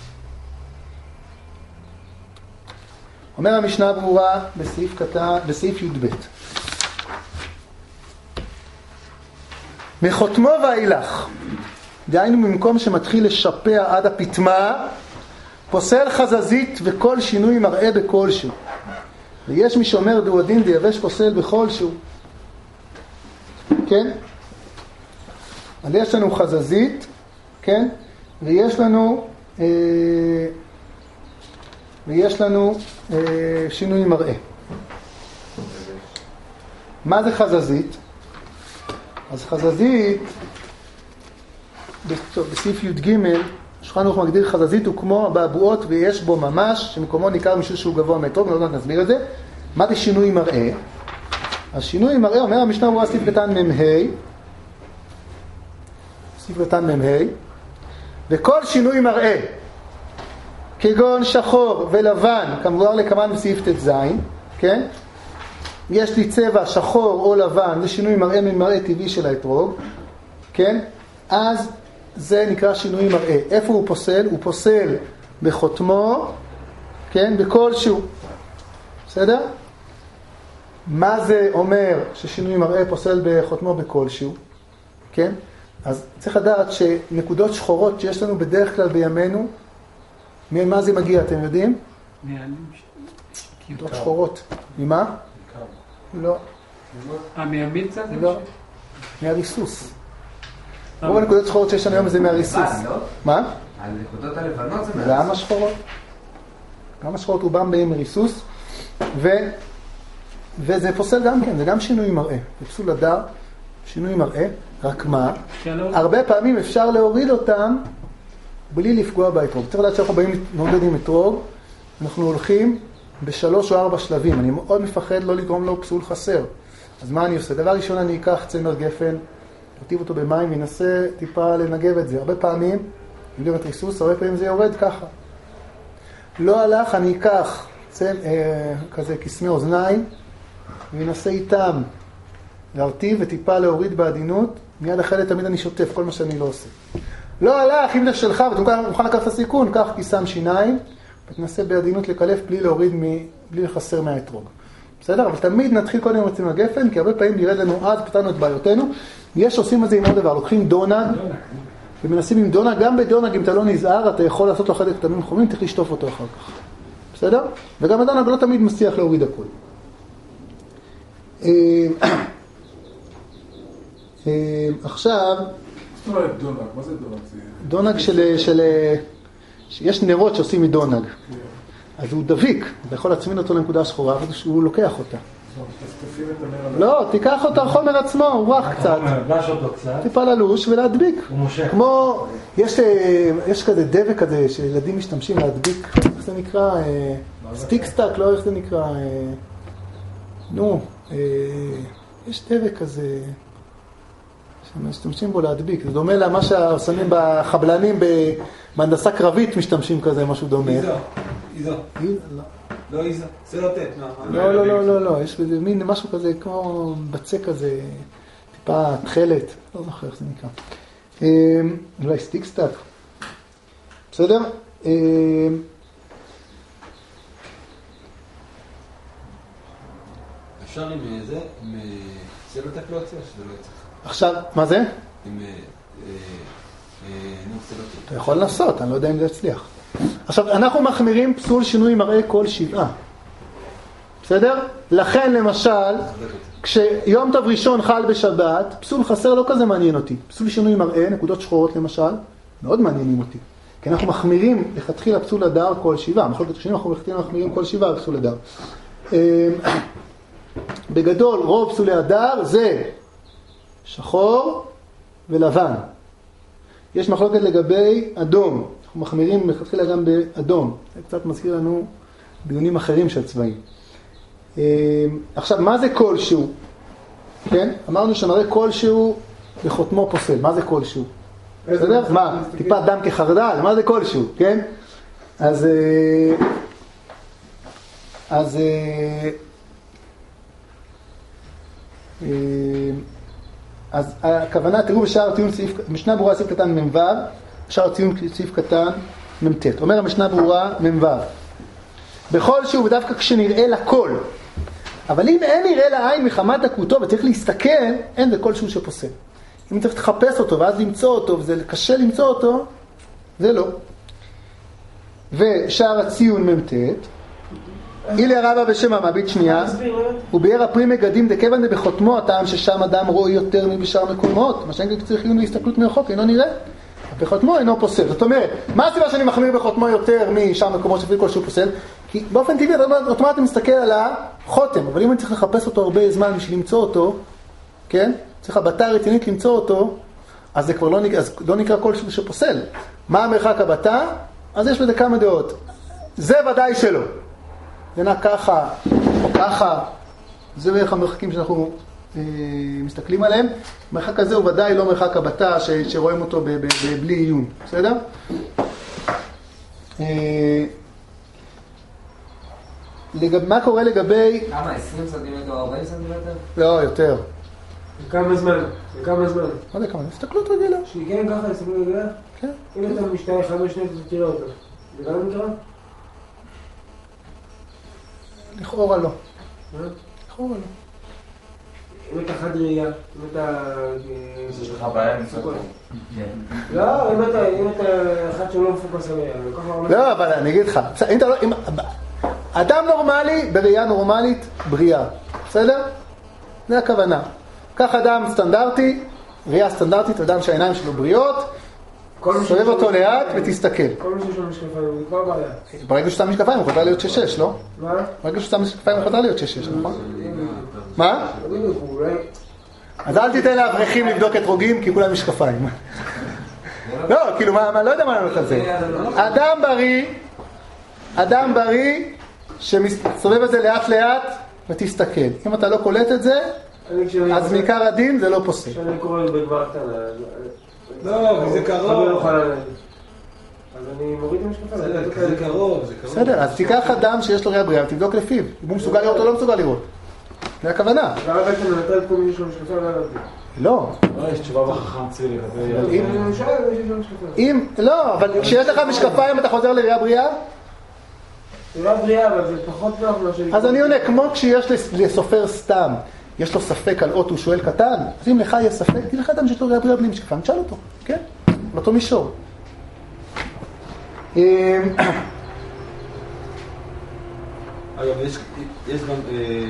אומר המשנה ברורה בסעיף קטן, בסעיף י"ב. מחותמו ואילך, דהיינו במקום שמתחיל לשפע עד הפתמה, פוסל חזזית וכל שינוי מראה בכלשהו. ויש מי שאומר דו הדין דיבש פוסל בכלשהו. כן? אז יש לנו חזזית, כן? ויש לנו אה, ויש לנו אה, שינוי מראה. מה זה חזזית? אז חזזית, בסעיף י"ג, שולחן ערוך מגדיר חזזית הוא כמו הבעבועות ויש בו ממש, שמקומו ניכר משום שהוא גבוה מאתרוג, עוד מעט נסביר את זה. מה זה שינוי מראה? אז שינוי מראה, אומר המשנה ברורה סעיף קטן מ"ה, סעיף קטן מ"ה, וכל שינוי מראה, כגון שחור ולבן, כמובן לכמן בסעיף ט"ז, כן? יש לי צבע שחור או לבן, זה שינוי מראה ממראה טבעי של האתרוג, כן? אז זה נקרא שינוי מראה. איפה הוא פוסל? הוא פוסל בחותמו, כן? בכלשהו. בסדר? מה זה אומר ששינוי מראה פוסל בחותמו בכלשהו? כן? אז צריך לדעת שנקודות שחורות שיש לנו בדרך כלל בימינו, ממה זה מגיע, אתם יודעים? נקודות שחורות. ממה? לא. אה, מימין קצת? לא. מהריסוס. רוב הנקודות שחורות שיש לנו היום זה מהריסוס. מה? הנקודות הלבנות זה מהריסוס. גם השחורות. גם השחורות רובם באים מריסוס. ו... וזה פוסל גם כן, זה גם שינוי מראה. בפסול הדר, שינוי מראה. רק מה? הרבה פעמים אפשר להוריד אותם בלי לפגוע באתרוג. צריך לדעת שאנחנו באים להתמודד עם אתרוג, אנחנו הולכים בשלוש או ארבע שלבים. אני מאוד מפחד לא לגרום לו פסול חסר. אז מה אני עושה? דבר ראשון אני אקח צמר גפן, נרטיב אותו במים וינסה טיפה לנגב את זה. הרבה פעמים, אם לא ריסוס, הרבה פעמים זה יורד ככה. לא הלך, אני אקח צמ, אה, כזה כסמי אוזניים, וינסה איתם להרטיב וטיפה להוריד בעדינות. מיד אחרי תמיד אני שוטף, כל מה שאני לא עושה. לא הלך, אם זה שלך, ואתה מוכן לקחת את הסיכון, קח כיסם שיניים, ותנסה בעדינות לקלף בלי להוריד, מ... בלי לחסר מהאתרוג. בסדר? אבל תמיד נתחיל קודם עם צמר גפן, כי הרבה פעמים ירד לנו אז, פתרנו את בעיותינו. יש עושים את זה עם עוד דבר, לוקחים דונג, ומנסים עם דונג, גם בדונג אם אתה לא נזהר, אתה יכול לעשות לו חלק קטנים חומים, צריך לשטוף אותו אחר כך. בסדר? וגם הדונג לא תמיד מצליח להוריד הכל. עכשיו... מה זאת אומרת דונג? מה זה דונג? דונג של... של... יש נרות שעושים מדונג. אז הוא דביק, אתה יכול להצמין אותו לנקודה שחורה, והוא לוקח אותה. לא, תיקח אותו החומר עצמו, הוא רך קצת. טיפה ללוש ולהדביק. כמו, יש כזה דבק כזה שילדים משתמשים להדביק, איך זה נקרא? סטיק סטאק, לא איך זה נקרא? נו, יש דבק כזה שמשתמשים בו להדביק. זה דומה למה ששמים בחבלנים בהנדסה קרבית משתמשים כזה, משהו דומה. איזו, איזו. לא איזו, זה לא תת, לא, לא, לא, לא, לא, יש בזה מין משהו כזה, כמו בצק כזה, טיפה תחלת, לא זוכר איך זה נקרא. אולי סטיק סטאק. בסדר? אפשר עם זה, עם סלוטק לא יוצא, שזה לא יוצא. עכשיו, מה זה? עם סלוטק. אתה יכול לנסות, אני לא יודע אם זה יצליח. עכשיו, אנחנו מחמירים פסול שינוי מראה כל שבעה. בסדר? לכן, למשל, כשיום טוב ראשון חל בשבת, פסול חסר לא כזה מעניין אותי. פסול שינוי מראה, נקודות שחורות למשל, מאוד מעניינים אותי. כי אנחנו מחמירים לכתחילה פסול הדר כל שבעה. מחלוקת השנים אנחנו מחמירים כל שבעה פסול הדר. בגדול, רוב פסולי הדר זה שחור ולבן. יש מחלוקת לגבי אדום. אנחנו מחמירים לכתחילה גם באדום. זה קצת מזכיר לנו דיונים אחרים של צבעים. עכשיו, מה זה כלשהו? כן? אמרנו שמראה כלשהו בחותמו פוסל. מה זה כלשהו? בסדר? מה? טיפה דם כחרדל? מה זה כלשהו? כן? אז... אז... אז הכוונה, תראו בשער הציון סעיף, משנה ברורה סעיף קטן ממ"ו, בשער הציון סעיף קטן מ"ט. אומר המשנה ברורה ממ"ו. בכל שהוא ודווקא כשנראה לכל. אבל אם אין נראה לעין מחמת דקותו וצריך להסתכל, אין זה כלשהו שפוסל. אם צריך לחפש אותו ואז למצוא אותו, וזה קשה למצוא אותו, זה לא. ושער הציון מ"ט. אילי רבא בשם המביט שנייה, וביער הפרי מגדים דכיוון דבחותמו הטעם ששם אדם רואה יותר מבשאר מקומות, מה שאין צריך עיון להסתכלות מרחוק, אינו נראה. בחותמו אינו פוסל. זאת אומרת, מה הסיבה שאני מחמיר בחותמו יותר משאר מקומות שפעיל כלשהו פוסל? כי באופן טבעי, אוטומטית מסתכל על החותם, אבל אם אני צריך לחפש אותו הרבה זמן בשביל למצוא אותו, כן? צריך הבטה רצינית למצוא אותו, אז זה כבר לא נקרא, אז לא נקרא כלשהו שפוסל. מה המרחק הבטה? אז יש בזה כמה דעות. זה ודאי שלא. זה נע ככה או ככה, זה בערך המרחקים שאנחנו אה, מסתכלים עליהם. המרחק הזה הוא ודאי לא מרחק הבטה ש, שרואים אותו ב, ב, ב, בלי עיון, בסדר? אה, לגב, מה קורה לגבי... כמה? עשרים סנטימטר או ארבעים סנטימטר? לא, יותר. כמה זמן? כמה זמן? לא יודע כמה, הסתכלות רגילה. שהגיע ככה, הסתכלות רגילה? כן. אם אתה משתהיה חמש שניות, אתה תראה אותו. זה לא נקרא? לכאורה לא. מה? לכאורה לא. אם אתה חד ראייה, אם אתה... יש לך בעיה עם סרטון. לא, אם אתה, אם אתה אחד שלא מפוקס עליה, לא, אבל אני אגיד לך, אם אתה לא... אדם נורמלי, בראייה נורמלית, בריאה. בסדר? זה הכוונה. כך אדם סטנדרטי, ראייה סטנדרטית, אדם שהעיניים שלו בריאות, סובב אותו לאט ותסתכל. כל מי שיש לו משקפיים, הוא כבר בעיה. ברגע שאתה משקפיים, הוא חותר להיות שש שש, לא? מה? ברגע שאתה משקפיים, הוא חותר להיות שש שש, נכון? מה? תגידו, הוא אולי... אז אל תיתן לאברכים לבדוק את רוגים, כי כולם משקפיים. לא, כאילו, מה, לא יודע מה לענות על זה. אדם בריא, אדם בריא, שסובב את זה לאט לאט ותסתכל. אם אתה לא קולט את זה, אז מעיקר הדין זה לא פוסק. כשאני קורא בגבר קטנה, לא, כי זה קרוב. אז אני מוריד את המשקפיים. זה קרוב, זה קרוב. בסדר, אז תיקח אדם שיש לו ראייה בריאה ותבדוק לפיו. אם הוא מסוגל לראות או לא מסוגל לראות. זה הכוונה. למה בעצם נתן פה מישהו משקפיים לא ידעתי? לא. לא, יש תשובה בחכם צבי לגבי... אני שואל אם יש לו משקפיים. אם, לא, אבל כשיש לך משקפיים אתה חוזר לראייה בריאה? זה לא בריאה, אבל זה פחות נוח מה שאני... אז אני עונה, כמו כשיש לסופר סתם, יש לו ספק על אות, הוא שואל קטן, אז אם לך יהיה ספק, תגיד לך אדם שיש לו ראייה בריאה בלי משקפיים, תשאל אותו, כן? באותו מישור. אגב, יש גם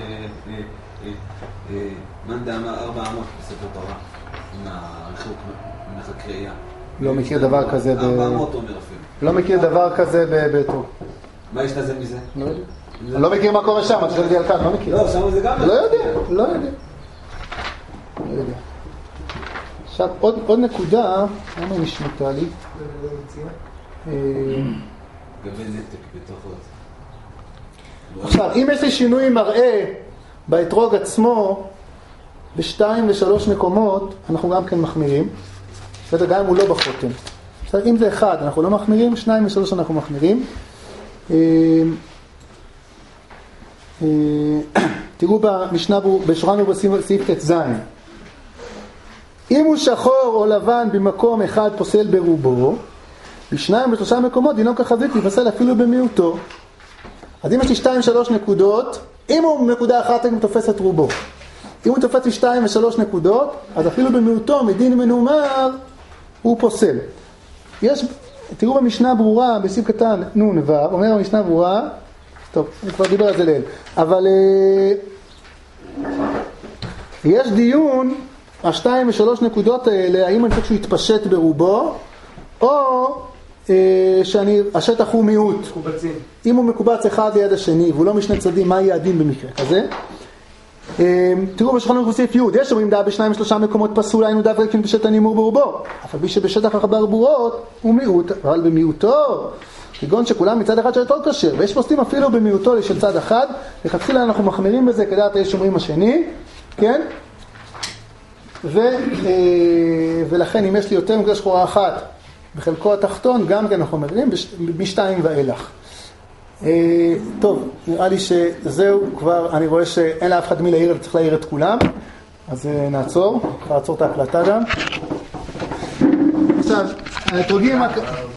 מאן דאמר ארבע אמות בספר תורה, עם הריחוק ממרחק ראייה. לא מכיר דבר כזה ב... ארבע אמות אומר אפילו. לא מכיר דבר כזה בביתו. מה יש לזה מזה? לא יודע. אני לא מכיר מה קורה שם, אתה שואל אותי על כאן, לא מכיר. לא, שם זה גם... לא יודע, לא יודע. לא יודע. עכשיו, עוד נקודה, למה היא נשמתה לי? גבי נתק בתוך עוד. עכשיו, אם יש לי שינוי מראה באתרוג עצמו, בשתיים ושלוש מקומות, אנחנו גם כן מחמירים. בסדר, גם אם הוא לא בחותם. בסדר, אם זה אחד, אנחנו לא מחמירים, שניים ושלוש אנחנו מחמירים. תראו במשנה, בשורנו בסעיף ט"ז. אם הוא שחור או לבן במקום אחד פוסל ברובו, בשניים ושלושה מקומות דינו כחזית יפסל אפילו במיעוטו. אז אם יש לי שתיים ושלוש נקודות, אם הוא נקודה אחת הוא תופס את רובו. אם הוא תופס לי שתיים ושלוש נקודות, אז אפילו במיעוטו מדין מנומר הוא פוסל. יש, תראו במשנה ברורה, בסעיף קטן נון וו, אומר במשנה ברורה, טוב, אני כבר דיבר על זה ליל, אבל אה, יש דיון, השתיים ושלוש נקודות האלה, האם אני חושב שהוא יתפשט ברובו, או אה, שאני, השטח הוא מיעוט. מקובצים. אם הוא מקובץ אחד ליד השני, והוא לא משני צדדים, מה יהיה הדין במקרה כזה? תראו בשולחן ערוך בסעיף י', יש אומרים דעה בשניים ושלושה מקומות פסול, היינו דווקא כן בשטח הנימור ברובו, אף מי שבשטח החבר ברורות הוא מיעוט, אבל במיעוטו, כגון שכולם מצד אחד של יותר כשר, ויש פוסטים אפילו במיעוטו של צד אחד, לכתחילה אנחנו מחמירים בזה כדעת יש אומרים השני, כן? ו, ולכן אם יש לי יותר נקודה שחורה אחת בחלקו התחתון, גם כן אנחנו מחמירים משתיים ואילך. טוב, נראה לי שזהו כבר, אני רואה שאין לאף אחד מי להעיר, צריך להעיר את כולם, אז נעצור, נעצור את ההקלטה גם. עכשיו, האתרוגים